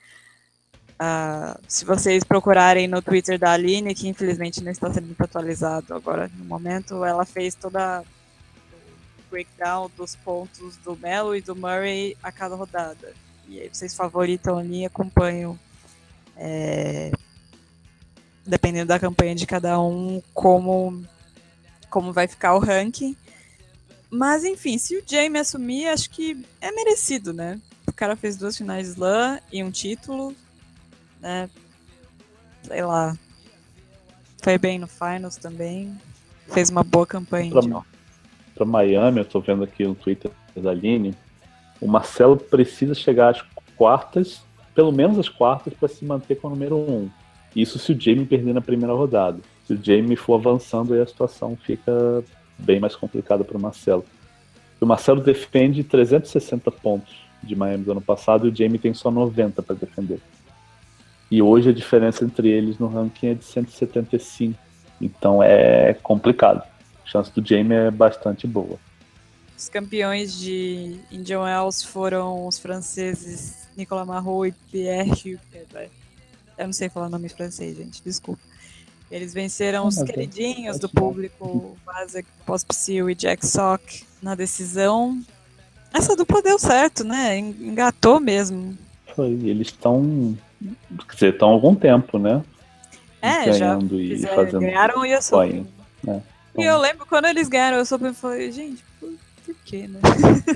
Uh, se vocês procurarem no Twitter da Aline, que infelizmente não está sendo muito atualizado agora no momento, ela fez toda o breakdown dos pontos do Melo e do Murray a cada rodada. E aí vocês favoritam ali e acompanham, é, dependendo da campanha de cada um, como... como vai ficar o ranking. Mas, enfim, se o Jamie assumir, acho que é merecido, né? O cara fez duas finais de slam e um título, né? Sei lá. Foi bem no finals também. Fez uma boa campanha. Pra, pra Miami, eu tô vendo aqui no Twitter da Aline, o Marcelo precisa chegar às quartas, pelo menos às quartas, para se manter com o número um. Isso se o Jamie perder na primeira rodada. Se o Jamie for avançando, aí a situação fica bem mais complicada para o Marcelo. O Marcelo defende trezentos e sessenta pontos de Miami do ano passado e o Jamie tem só noventa para defender. E hoje a diferença entre eles no ranking é de cento e setenta e cinco. Então é complicado. A chance do Jamie é bastante boa. Os campeões de Indian Wells foram os franceses Nicolas Mahut e Pierre Huet. Eu não sei falar o nome francês, gente, desculpa. Eles venceram os queridinhos do público, Vasek Pospisil e Jack Sock, na decisão. Essa dupla deu certo, né? Engatou mesmo. Foi, eles estão, quer dizer, estão há algum tempo, né? É, ganhando já e fizeram, fazendo ganharam o U S Open. É, então... E eu lembro quando eles ganharam o U S Open, eu falei, gente, por, por quê, né?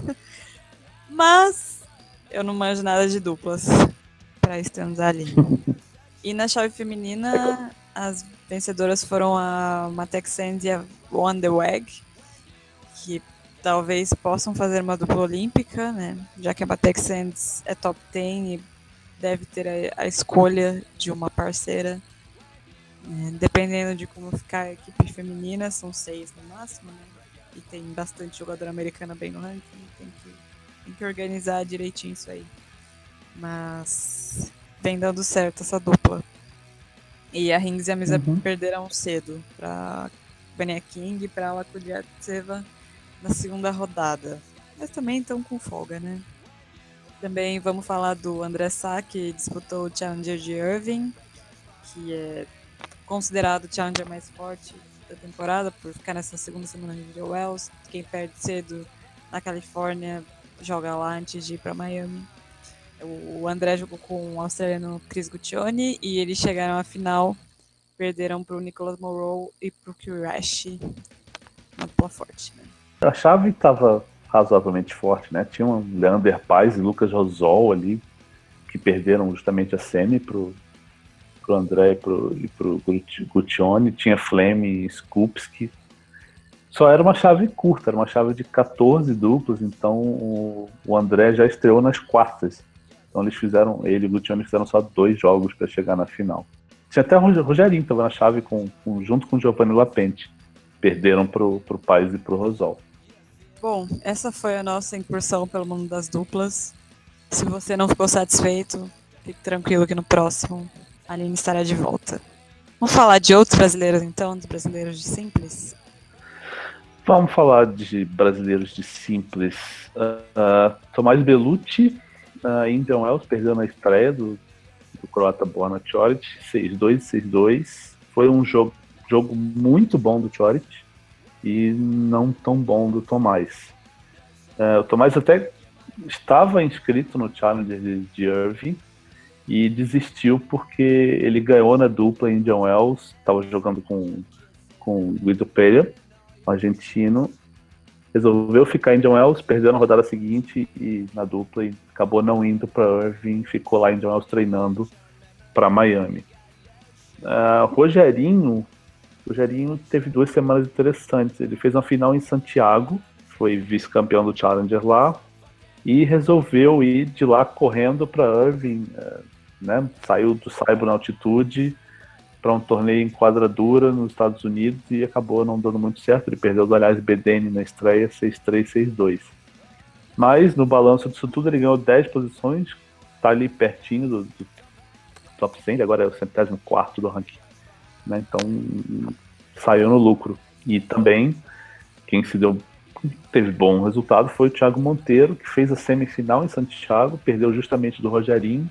Mas eu não manjo nada de duplas pra estamos ali. E na chave feminina, as vencedoras foram a Matek Sands e a Van de Weg, que talvez possam fazer uma dupla olímpica, né? Já que a Matek Sands é top dez e deve ter a, a escolha de uma parceira. É, dependendo de como ficar a equipe feminina, são seis no máximo, né? E tem bastante jogadora americana bem no ranking, tem que, tem que organizar direitinho isso aí. Mas vem dando certo essa dupla. E a Rings e a Misa uhum. perderam cedo para Benia King e para Lakudiatseva na segunda rodada. Mas também estão com folga, né? Também vamos falar do André Sá, que disputou o Challenger de Irving, que é considerado o Challenger mais forte da temporada, por ficar nessa segunda semana de Indian Wells. Quem perde cedo na Califórnia joga lá antes de ir para Miami. O André jogou com o australiano Chris Guccione e eles chegaram à final, perderam para o Nicholas Morrow e para o Kirashi. Uma dupla forte, né? A chave estava razoavelmente forte, né? Tinha um Leander Paes e Lucas Rosol ali, que perderam justamente a semi pro, pro André e pro, e pro Guccione. Tinha Flemme e Skupski. Só era uma chave curta, era uma chave de quatorze duplas, então o, o André já estreou nas quartas. Então eles fizeram, ele e o Guccione fizeram só dois jogos para chegar na final. Tinha até o Rogerinho, estava na chave com, com, junto com o Giovanni Lapente. Perderam pro, pro Paes e pro Rosol. Bom, essa foi a nossa incursão pelo mundo das duplas. Se você não ficou satisfeito, fique tranquilo que no próximo a Aline estará de volta. Vamos falar de outros brasileiros então, dos brasileiros de simples? Vamos falar de brasileiros de simples. Uh, uh, Tomás Bellucci, uh, Indian Wells, perdeu na estreia do, do croata Borna Coric, seis a dois, seis a dois. Foi um jogo, jogo muito bom do Coric e não tão bom do Tomás. Uh, o Tomás até estava inscrito no Challenger de, de Irving e desistiu porque ele ganhou na dupla Indian Wells, estava jogando com, com Guido Pereira, um argentino, resolveu ficar em Indian Wells, perdeu na rodada seguinte e na dupla e acabou não indo para Irving, ficou lá em Indian Wells treinando para Miami. Uh, Rogerinho, Rogerinho teve duas semanas interessantes. Ele fez uma final em Santiago, foi vice-campeão do Challenger lá e resolveu ir de lá correndo para Irving, uh, né? Saiu do Saibro na altitude para um torneio em quadra dura nos Estados Unidos e acabou não dando muito certo. Ele perdeu do Aliás Bedene na estreia, seis a três, seis a dois. Mas no balanço disso tudo ele ganhou dez posições, está ali pertinho do, do top cem, agora é o centésimo quarto do ranking, né? Então saiu no lucro. E também quem se deu teve bom resultado foi o Thiago Monteiro, que fez a semifinal em Santiago, perdeu justamente do Rogerinho,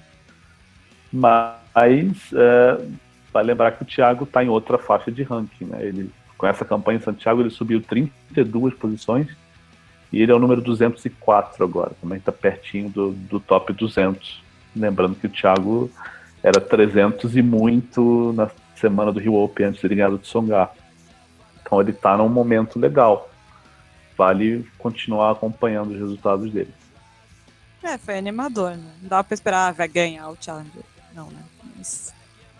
mas é, vai lembrar que o Thiago está em outra faixa de ranking, né? Ele, com essa campanha em Santiago ele subiu trinta e duas posições e ele é o número duzentos e quatro agora, também está pertinho do, do top duzentos, lembrando que o Thiago era trezentos e muito na semana do Rio Open antes de ele ganhar do Tsonga. Então ele está num momento legal. Vale continuar acompanhando os resultados dele. É, foi animador, né? Não dava pra esperar, ah, vai ganhar o Challenger. Não, né? Mas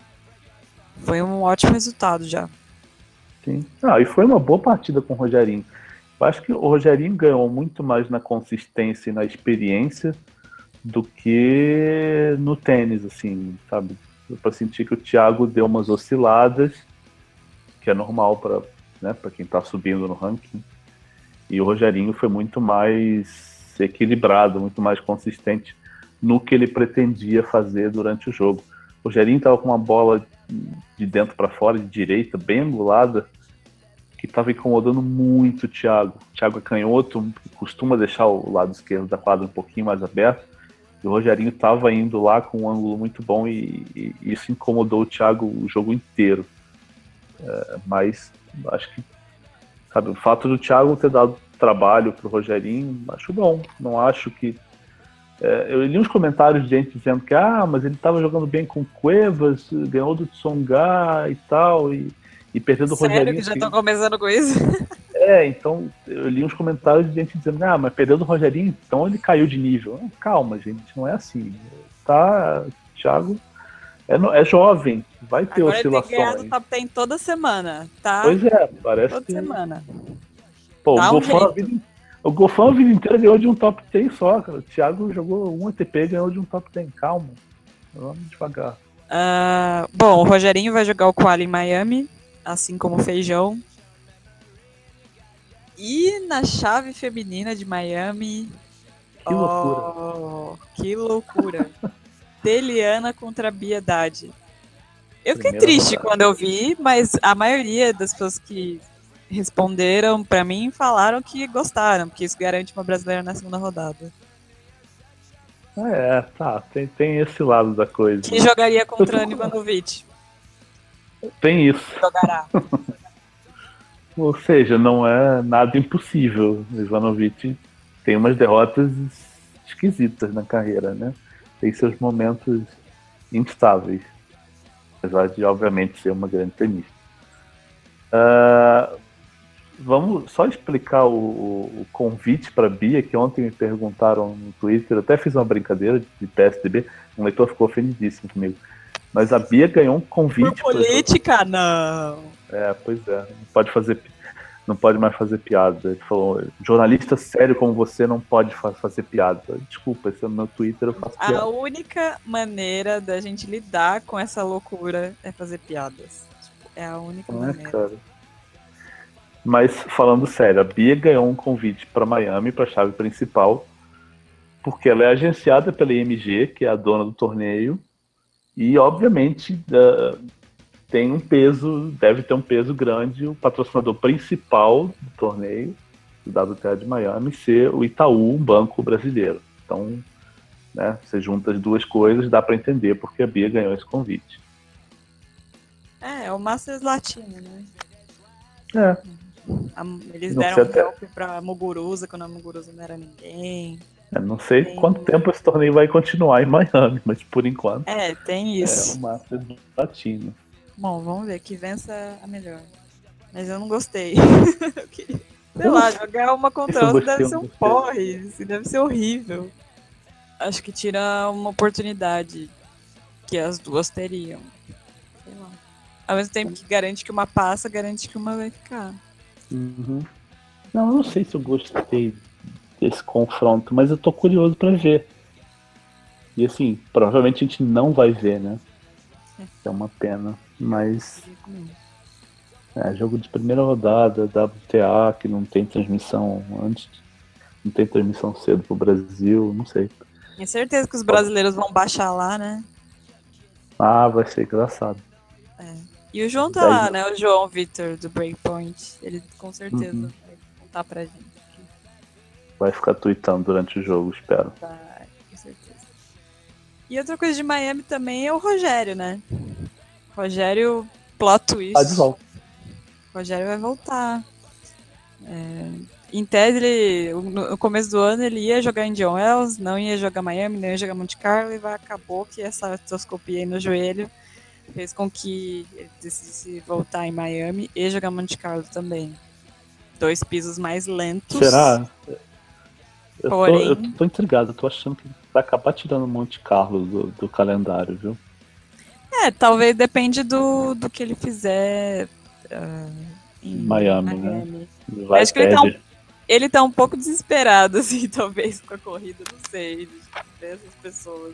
foi um ótimo resultado já. Sim. Ah, e foi uma boa partida com o Rogerinho. Eu acho que o Rogerinho ganhou muito mais na consistência e na experiência do que no tênis, assim, sabe? Deu pra sentir que o Thiago deu umas osciladas, que é normal para, né, para quem tá subindo no ranking. E o Rogerinho foi muito mais equilibrado, muito mais consistente no que ele pretendia fazer durante o jogo. O Rogerinho estava com uma bola de dentro para fora, de direita, bem angulada, que estava incomodando muito o Thiago. O Thiago é canhoto, costuma deixar o lado esquerdo da quadra um pouquinho mais aberto. E o Rogerinho estava indo lá com um ângulo muito bom e, e isso incomodou o Thiago o jogo inteiro. É, mas acho que, sabe, o fato do Thiago ter dado trabalho pro Rogerinho, acho bom. Não acho que... É, eu li uns comentários de gente dizendo que ah, mas ele estava jogando bem com Cuevas, ganhou do Tsonga e tal, e, e perdeu do Sério Rogerinho. Que já estão começando com isso? É, então eu li uns comentários de gente dizendo ah, mas perdeu do Rogerinho, então ele caiu de nível. Calma, gente, não é assim. Tá, Thiago é, no, é jovem, vai ter agora oscilações. Ele tem ganhado top dez toda semana, tá? Pois é, parece toda que... semana. Pô, Dá o um Golfão a vida, o Golfão a vida inteira ganhou de um top dez só, cara. O Thiago jogou um A T P e ganhou de um top dez. Calma, vamos devagar. Uh, bom, o Rogerinho vai jogar o quali em Miami, assim como o Feijão. E na chave feminina de Miami... Que loucura. Oh, que loucura. Teliana contra Bia Haddad. Eu fiquei Primeira triste rodada. quando eu vi, mas a maioria das pessoas que responderam pra mim falaram que gostaram, porque isso garante uma brasileira na segunda rodada. É, tá, tem, tem esse lado da coisa. Que jogaria contra a Ivanovic. Tem isso. Jogará. Ou seja, não é nada impossível. Ivanovic tem umas derrotas esquisitas na carreira, né? Tem seus momentos instáveis, apesar de, obviamente, ser uma grande tenista. Uh, vamos só explicar o, o convite para a Bia, que ontem me perguntaram no Twitter, eu até fiz uma brincadeira de P S D B, um leitor ficou ofendidíssimo comigo. Mas a Bia ganhou um convite. Por política, pra... não. É, pois é, não pode fazer, não pode mais fazer piada. Ele falou, jornalista sério como você não pode fa- fazer piada. Desculpa, esse é o meu Twitter, eu faço piada. A única maneira da gente lidar com essa loucura é fazer piadas. É a única Não maneira. É, cara. Mas, falando sério, a Bia ganhou um convite para Miami, para a chave principal, porque ela é agenciada pela I M G, que é a dona do torneio, e, obviamente, uh, tem um peso, deve ter um peso grande, o patrocinador principal do torneio, do W T A de Miami, ser o Itaú, um banco brasileiro. Então, né, você junta as duas coisas, dá para entender porque a Bia ganhou esse convite. É, é o Masters Latino, né? É. Eles não deram um até... golpe pra Muguruza, quando a Muguruza não era ninguém. Eu não sei tem... quanto tempo esse torneio vai continuar em Miami, mas por enquanto... É, tem isso. É o Masters Latino. Bom, vamos ver, que vença a melhor. Mas eu não gostei. eu queria... Sei lá, jogar uma contra outra deve ser um porre, assim, deve ser horrível. Acho que tira uma oportunidade que as duas teriam. Sei lá. Ao mesmo tempo que garante que uma passa, garante que uma vai ficar. Uhum. Não, eu não sei se eu gostei desse confronto, mas eu tô curioso pra ver. E assim, provavelmente a gente não vai ver, né? É uma pena, mas... É, jogo de primeira rodada, W T A, que não tem transmissão antes, não tem transmissão cedo pro Brasil, não sei. Tenho certeza que os brasileiros vão baixar lá, né? Ah, vai ser engraçado. É. E o João tá Daí... lá, né? O João Vitor do Breakpoint. Ele com certeza uhum. vai contar pra gente. Vai ficar tweetando durante o jogo, espero. Vai, com certeza. E outra coisa de Miami também é o Rogério, né? Rogério, plot twist. Tá de volta. O Rogério vai voltar. É, em tese, ele, no começo do ano, ele ia jogar Indian Wells, não ia jogar Miami, não ia jogar Monte Carlo, e vai, acabou que essa artroscopia aí no joelho fez com que ele decidisse voltar em Miami e jogar Monte Carlo também. Dois pisos mais lentos. Será? Eu, porém... tô, eu tô intrigado, eu tô achando que vai acabar tirando Monte Carlo do, do calendário, viu? É, talvez depende do, do que ele fizer uh, em Miami, Miami. né? Vai acho que ele tá, um, ele tá um pouco desesperado, assim, talvez, com a corrida, não sei, de ver essas pessoas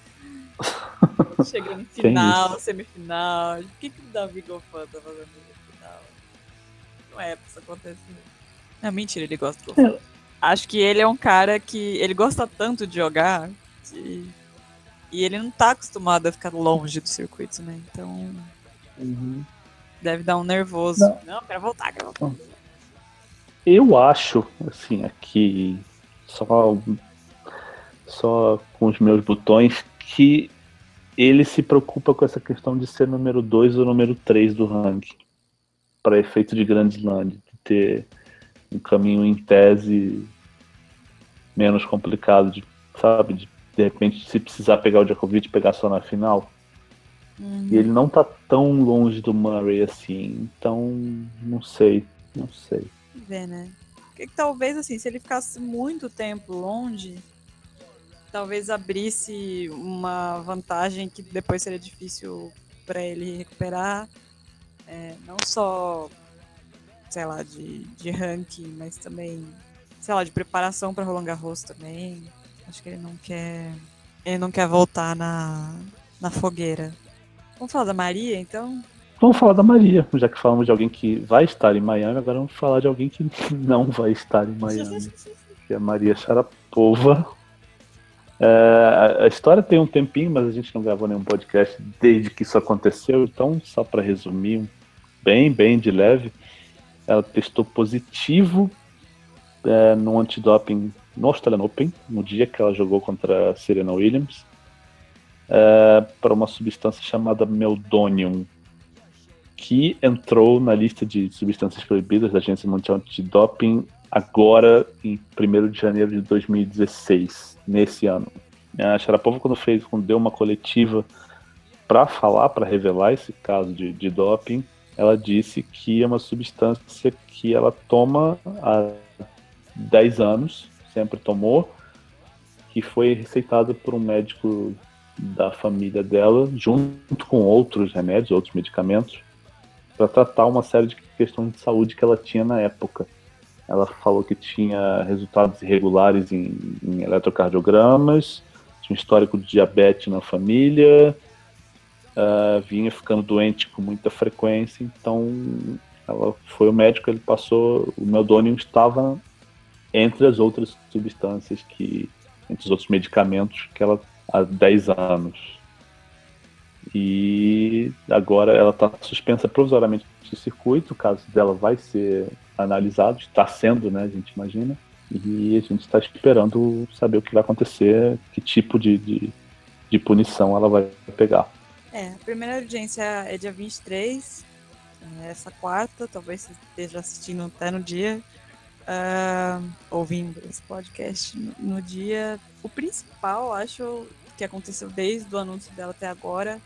chegando em final, semifinal. O que, que o Davi Goffin tá fazendo no final? Não é pra isso acontecer. Não, mentira, ele gosta do Goffin. É. Acho que ele é um cara que ele gosta tanto de jogar que... e ele não tá acostumado a ficar longe do circuito, né? Então uhum. deve dar um nervoso. Não, não quero voltar, quero voltar. Eu acho, assim, aqui só, só com os meus botões, que ele se preocupa com essa questão de ser número dois ou número três do ranking, para efeito de Grand Slam, de ter um caminho em tese menos complicado, de, sabe, de, de repente se precisar pegar o Djokovic, pegar só na final. Uhum. E ele não tá tão longe do Murray assim, então não sei, não sei. Ver, né? Porque talvez assim, se ele ficasse muito tempo longe, talvez abrisse uma vantagem que depois seria difícil para ele recuperar, é, não só, sei lá, de, de ranking, mas também, sei lá, de preparação para Roland Garros também. Acho que ele não quer, ele não quer voltar na, na fogueira. Vamos falar da Maria, então? Vamos falar da Maria, já que falamos de alguém que vai estar em Miami, agora vamos falar de alguém que não vai estar em Miami, que é a Maria Sharapova. É, a história tem um tempinho, mas a gente não gravou nenhum podcast desde que isso aconteceu, então só para resumir, bem, bem de leve, ela testou positivo é, no antidoping no Australian Open, no dia que ela jogou contra a Serena Williams, é, para uma substância chamada meldonium. que entrou na lista de substâncias proibidas da Agência Mundial Antidoping agora em primeiro de janeiro de dois mil e dezesseis, nesse ano. A Sharapova, quando fez, quando deu uma coletiva para falar, para revelar esse caso de, de doping, ela disse que é uma substância que ela toma há dez anos, sempre tomou, que foi receitada por um médico da família dela, junto com outros remédios, outros medicamentos, para tratar uma série de questões de saúde que ela tinha na época. Ela falou que tinha resultados irregulares em, em eletrocardiogramas, tinha um histórico de diabetes na família, uh, vinha ficando doente com muita frequência, então ela foi o médico, ele passou, o meldonium estava entre as outras substâncias, que, entre os outros medicamentos que ela há dez anos. E agora ela está suspensa provisoriamente do circuito, o caso dela vai ser analisado, está sendo, né, a gente imagina, e a gente está esperando saber o que vai acontecer, que tipo de, de, de punição ela vai pegar. É, a primeira audiência é dia vinte e três, essa quarta, talvez você esteja assistindo até no dia, uh, ouvindo esse podcast no, no dia. O principal, acho, que aconteceu desde o anúncio dela até agora,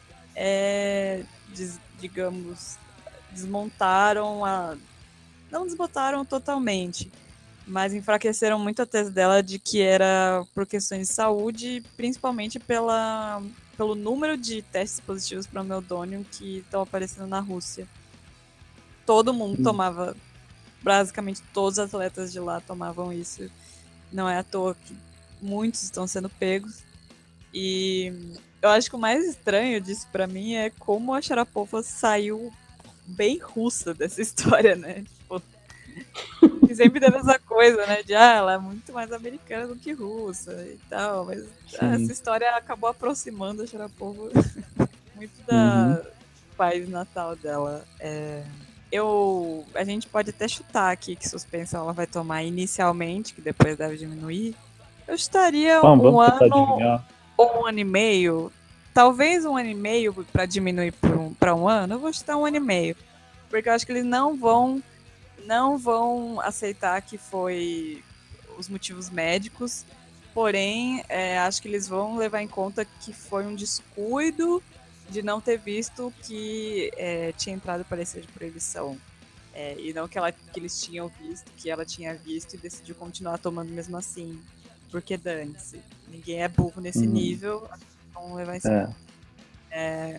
é, des, digamos, desmontaram a... Não desbotaram totalmente, mas enfraqueceram muito a tese dela de que era por questões de saúde, principalmente pela, pelo número de testes positivos para o meldonium que estão aparecendo na Rússia. Todo mundo hum. tomava, basicamente todos os atletas de lá tomavam isso. Não é à toa que muitos estão sendo pegos. E eu acho que o mais estranho disso para mim é como a Sharapova saiu bem russa dessa história, né? Tipo, que sempre teve essa coisa, né? De, ah, ela é muito mais americana do que russa e tal, mas ah, essa história acabou aproximando a Sharapova muito da uhum. país natal dela. É, eu, a gente pode até chutar aqui que suspensão ela vai tomar inicialmente, que depois deve diminuir. Eu estaria vamos, um vamos ano ou um ano e meio, talvez um ano e meio para diminuir para um, um ano, eu vou chutar um ano e meio, porque eu acho que eles não vão não vão aceitar que foi os motivos médicos, porém, é, acho que eles vão levar em conta que foi um descuido de não ter visto que é, tinha entrado parecer de proibição, é, e não que, ela, que eles tinham visto, que ela tinha visto e decidiu continuar tomando mesmo assim, porque dane-se, ninguém é burro nesse uhum. nível, vão levar em cima. É. É,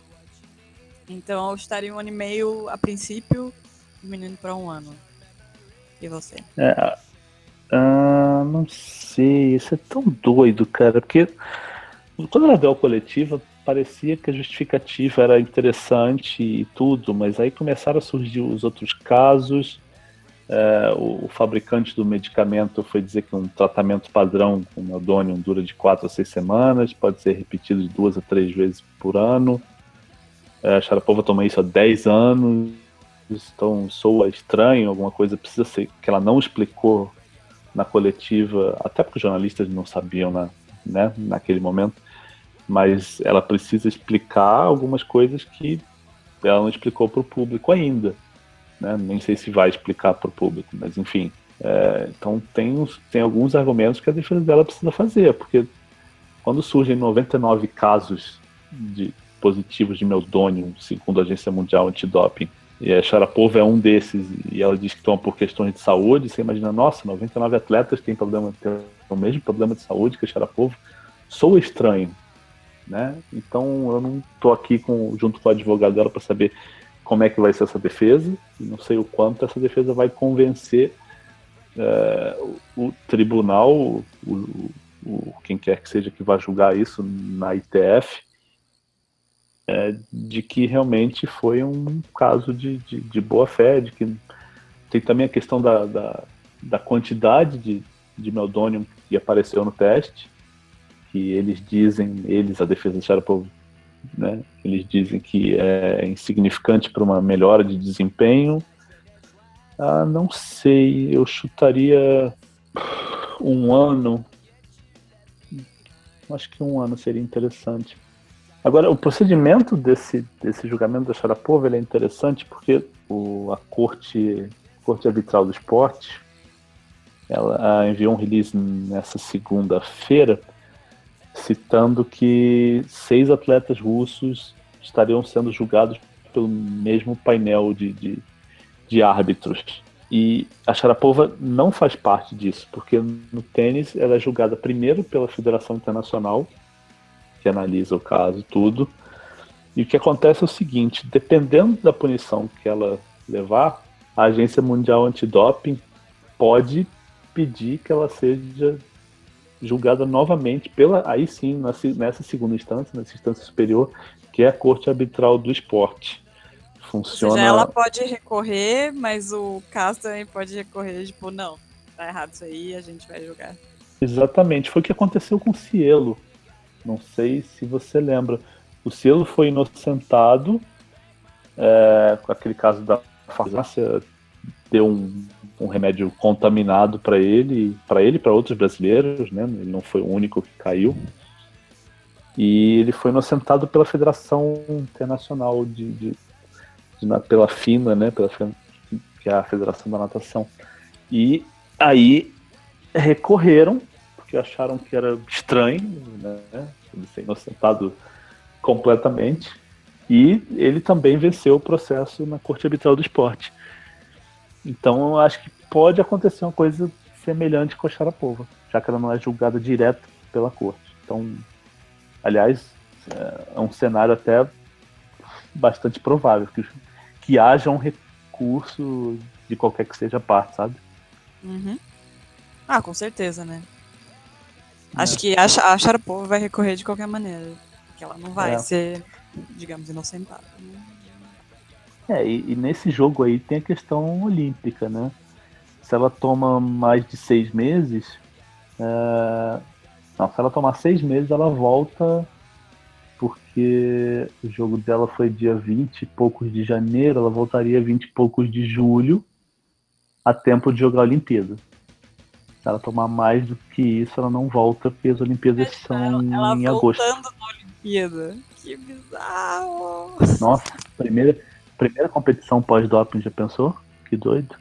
então eu estaria um ano e meio a princípio, diminuindo para um ano. E você? É, uh, não sei, isso é tão doido, cara, porque quando ela deu a coletiva, parecia que a justificativa era interessante e tudo, mas aí começaram a surgir os outros casos. É, o, o fabricante do medicamento foi dizer que um tratamento padrão com meldonium dura de quatro a seis semanas, pode ser repetido de duas a três vezes por ano. É, a Sharapova toma isso há dez anos, então soa estranho, alguma coisa precisa ser, que ela não explicou na coletiva, até porque os jornalistas não sabiam na, né, naquele momento, mas ela precisa explicar algumas coisas que ela não explicou para o público ainda, né? Nem sei se vai explicar para o público, mas enfim, é, então tem, uns, tem alguns argumentos que a defesa dela precisa fazer, porque quando surgem noventa e nove casos de positivos de meldonium, segundo a Agência Mundial Antidoping, e a Sharapova é um desses, e ela diz que toma por questões de saúde, você imagina, nossa, noventa e nove atletas têm, problema, têm o mesmo problema de saúde que a Sharapova, soa estranho, né? Então eu não estou aqui com, junto com o advogado dela para saber como é que vai ser essa defesa, e não sei o quanto essa defesa vai convencer é, o, o tribunal, o, o, o, quem quer que seja que vai julgar isso na I T F, É, de que realmente foi um caso de, de, de boa fé, de que tem também a questão da, da, da quantidade de, de meldonium que apareceu no teste, que eles dizem, eles, a defesa de Sharapova, né, eles dizem que é insignificante para uma melhora de desempenho. Ah, não sei, eu chutaria um ano, acho que um ano seria interessante. Agora, o procedimento desse, desse julgamento da Sharapova ele é interessante porque o, a Corte, Corte Arbitral do Esporte ela enviou um release nessa segunda-feira citando que seis atletas russos estariam sendo julgados pelo mesmo painel de, de, de árbitros. E a Sharapova não faz parte disso, porque no tênis ela é julgada primeiro pela Federação Internacional, que analisa o caso tudo. E o que acontece é o seguinte, dependendo da punição que ela levar, a Agência Mundial Antidoping pode pedir que ela seja julgada novamente pela, aí sim, nessa segunda instância, nessa instância superior, que é a Corte Arbitral do Esporte. Funciona... Ou seja, ela pode recorrer, mas o caso também pode recorrer, tipo, não, tá errado isso aí, a gente vai julgar. Exatamente, foi o que aconteceu com o Cielo. Não sei se você lembra. O Cielo foi inocentado é, com aquele caso da farmácia, deu um, um remédio contaminado para ele, para ele e para outros brasileiros, né? Ele não foi o único que caiu. E ele foi inocentado pela Federação Internacional de, de, de pela FINA, né? Pela, que é a Federação da Natação. E aí recorreram porque acharam que era estranho, né, ele ser inocentado completamente, e ele também venceu o processo na Corte Arbitral do Esporte. Então eu acho que pode acontecer uma coisa semelhante com a Sharapova, já que ela não é julgada direto pela Corte. Então, aliás, é um cenário até bastante provável, que, que haja um recurso de qualquer que seja a parte, sabe? Uhum. Ah, com certeza, né? Acho que a, a Sharapova vai recorrer de qualquer maneira. Porque ela não vai é. ser, digamos, inocentada. Né? É, e, e nesse jogo aí tem a questão olímpica, né? Se ela toma mais de seis meses... É... Não, se ela tomar seis meses, ela volta... Porque o jogo dela foi dia vinte e poucos de janeiro, ela voltaria vinte e poucos de julho, a tempo de jogar a Olimpíada. Se ela tomar mais do que isso, ela não volta, porque as Olimpíadas é, são ela em agosto. Ela voltando na Olimpíada. Que bizarro! Nossa, primeira, primeira competição pós-doping, já pensou? Que doido.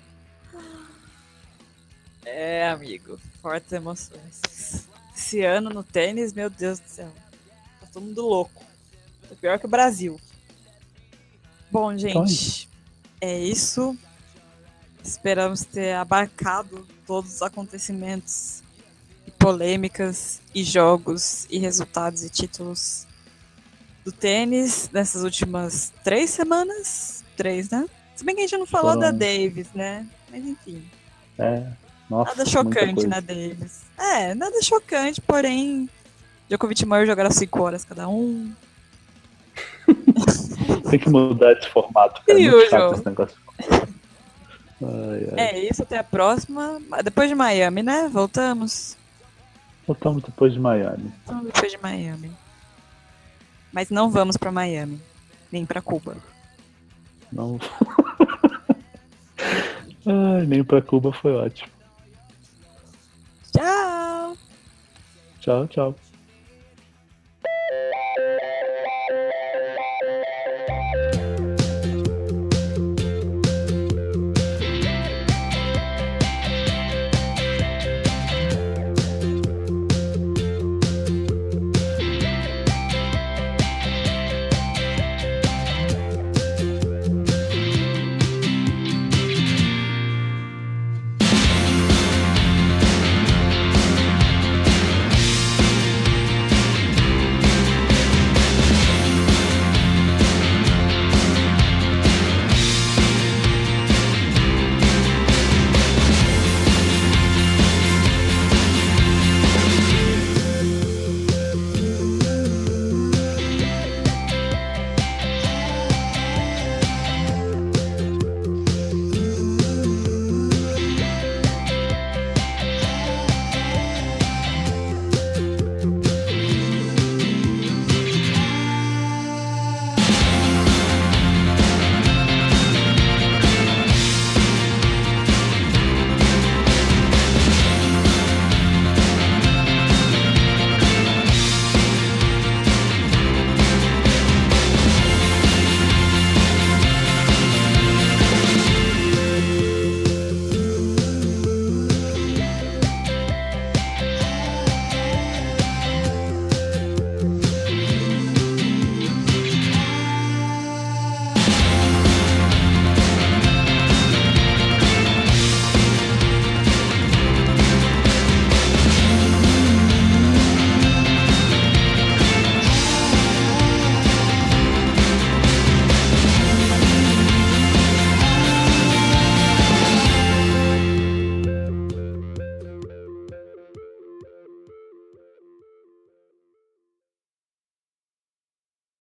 É, amigo, fortes emoções. Esse ano no tênis, meu Deus do céu. Tá todo mundo louco. É pior que o Brasil. Bom, gente, então, é isso. Esperamos ter abarcado todos os acontecimentos e polêmicas e jogos e resultados e títulos do tênis nessas últimas três semanas. Três, né? Se bem que a gente não falou Foram... da Davis, né? Mas enfim. É, nossa, nada chocante na Davis. É, nada chocante, porém Djokovic e Murray jogaram cinco horas cada um. Tem que mudar esse formato, cara. É muito chato esse negócio. Ai, ai. É isso, até a próxima. Depois de Miami, né? Voltamos. Voltamos depois de Miami. Voltamos depois de Miami. Mas não vamos pra Miami. Nem pra Cuba. Não. Ai, nem pra Cuba foi ótimo. Tchau! Tchau, tchau.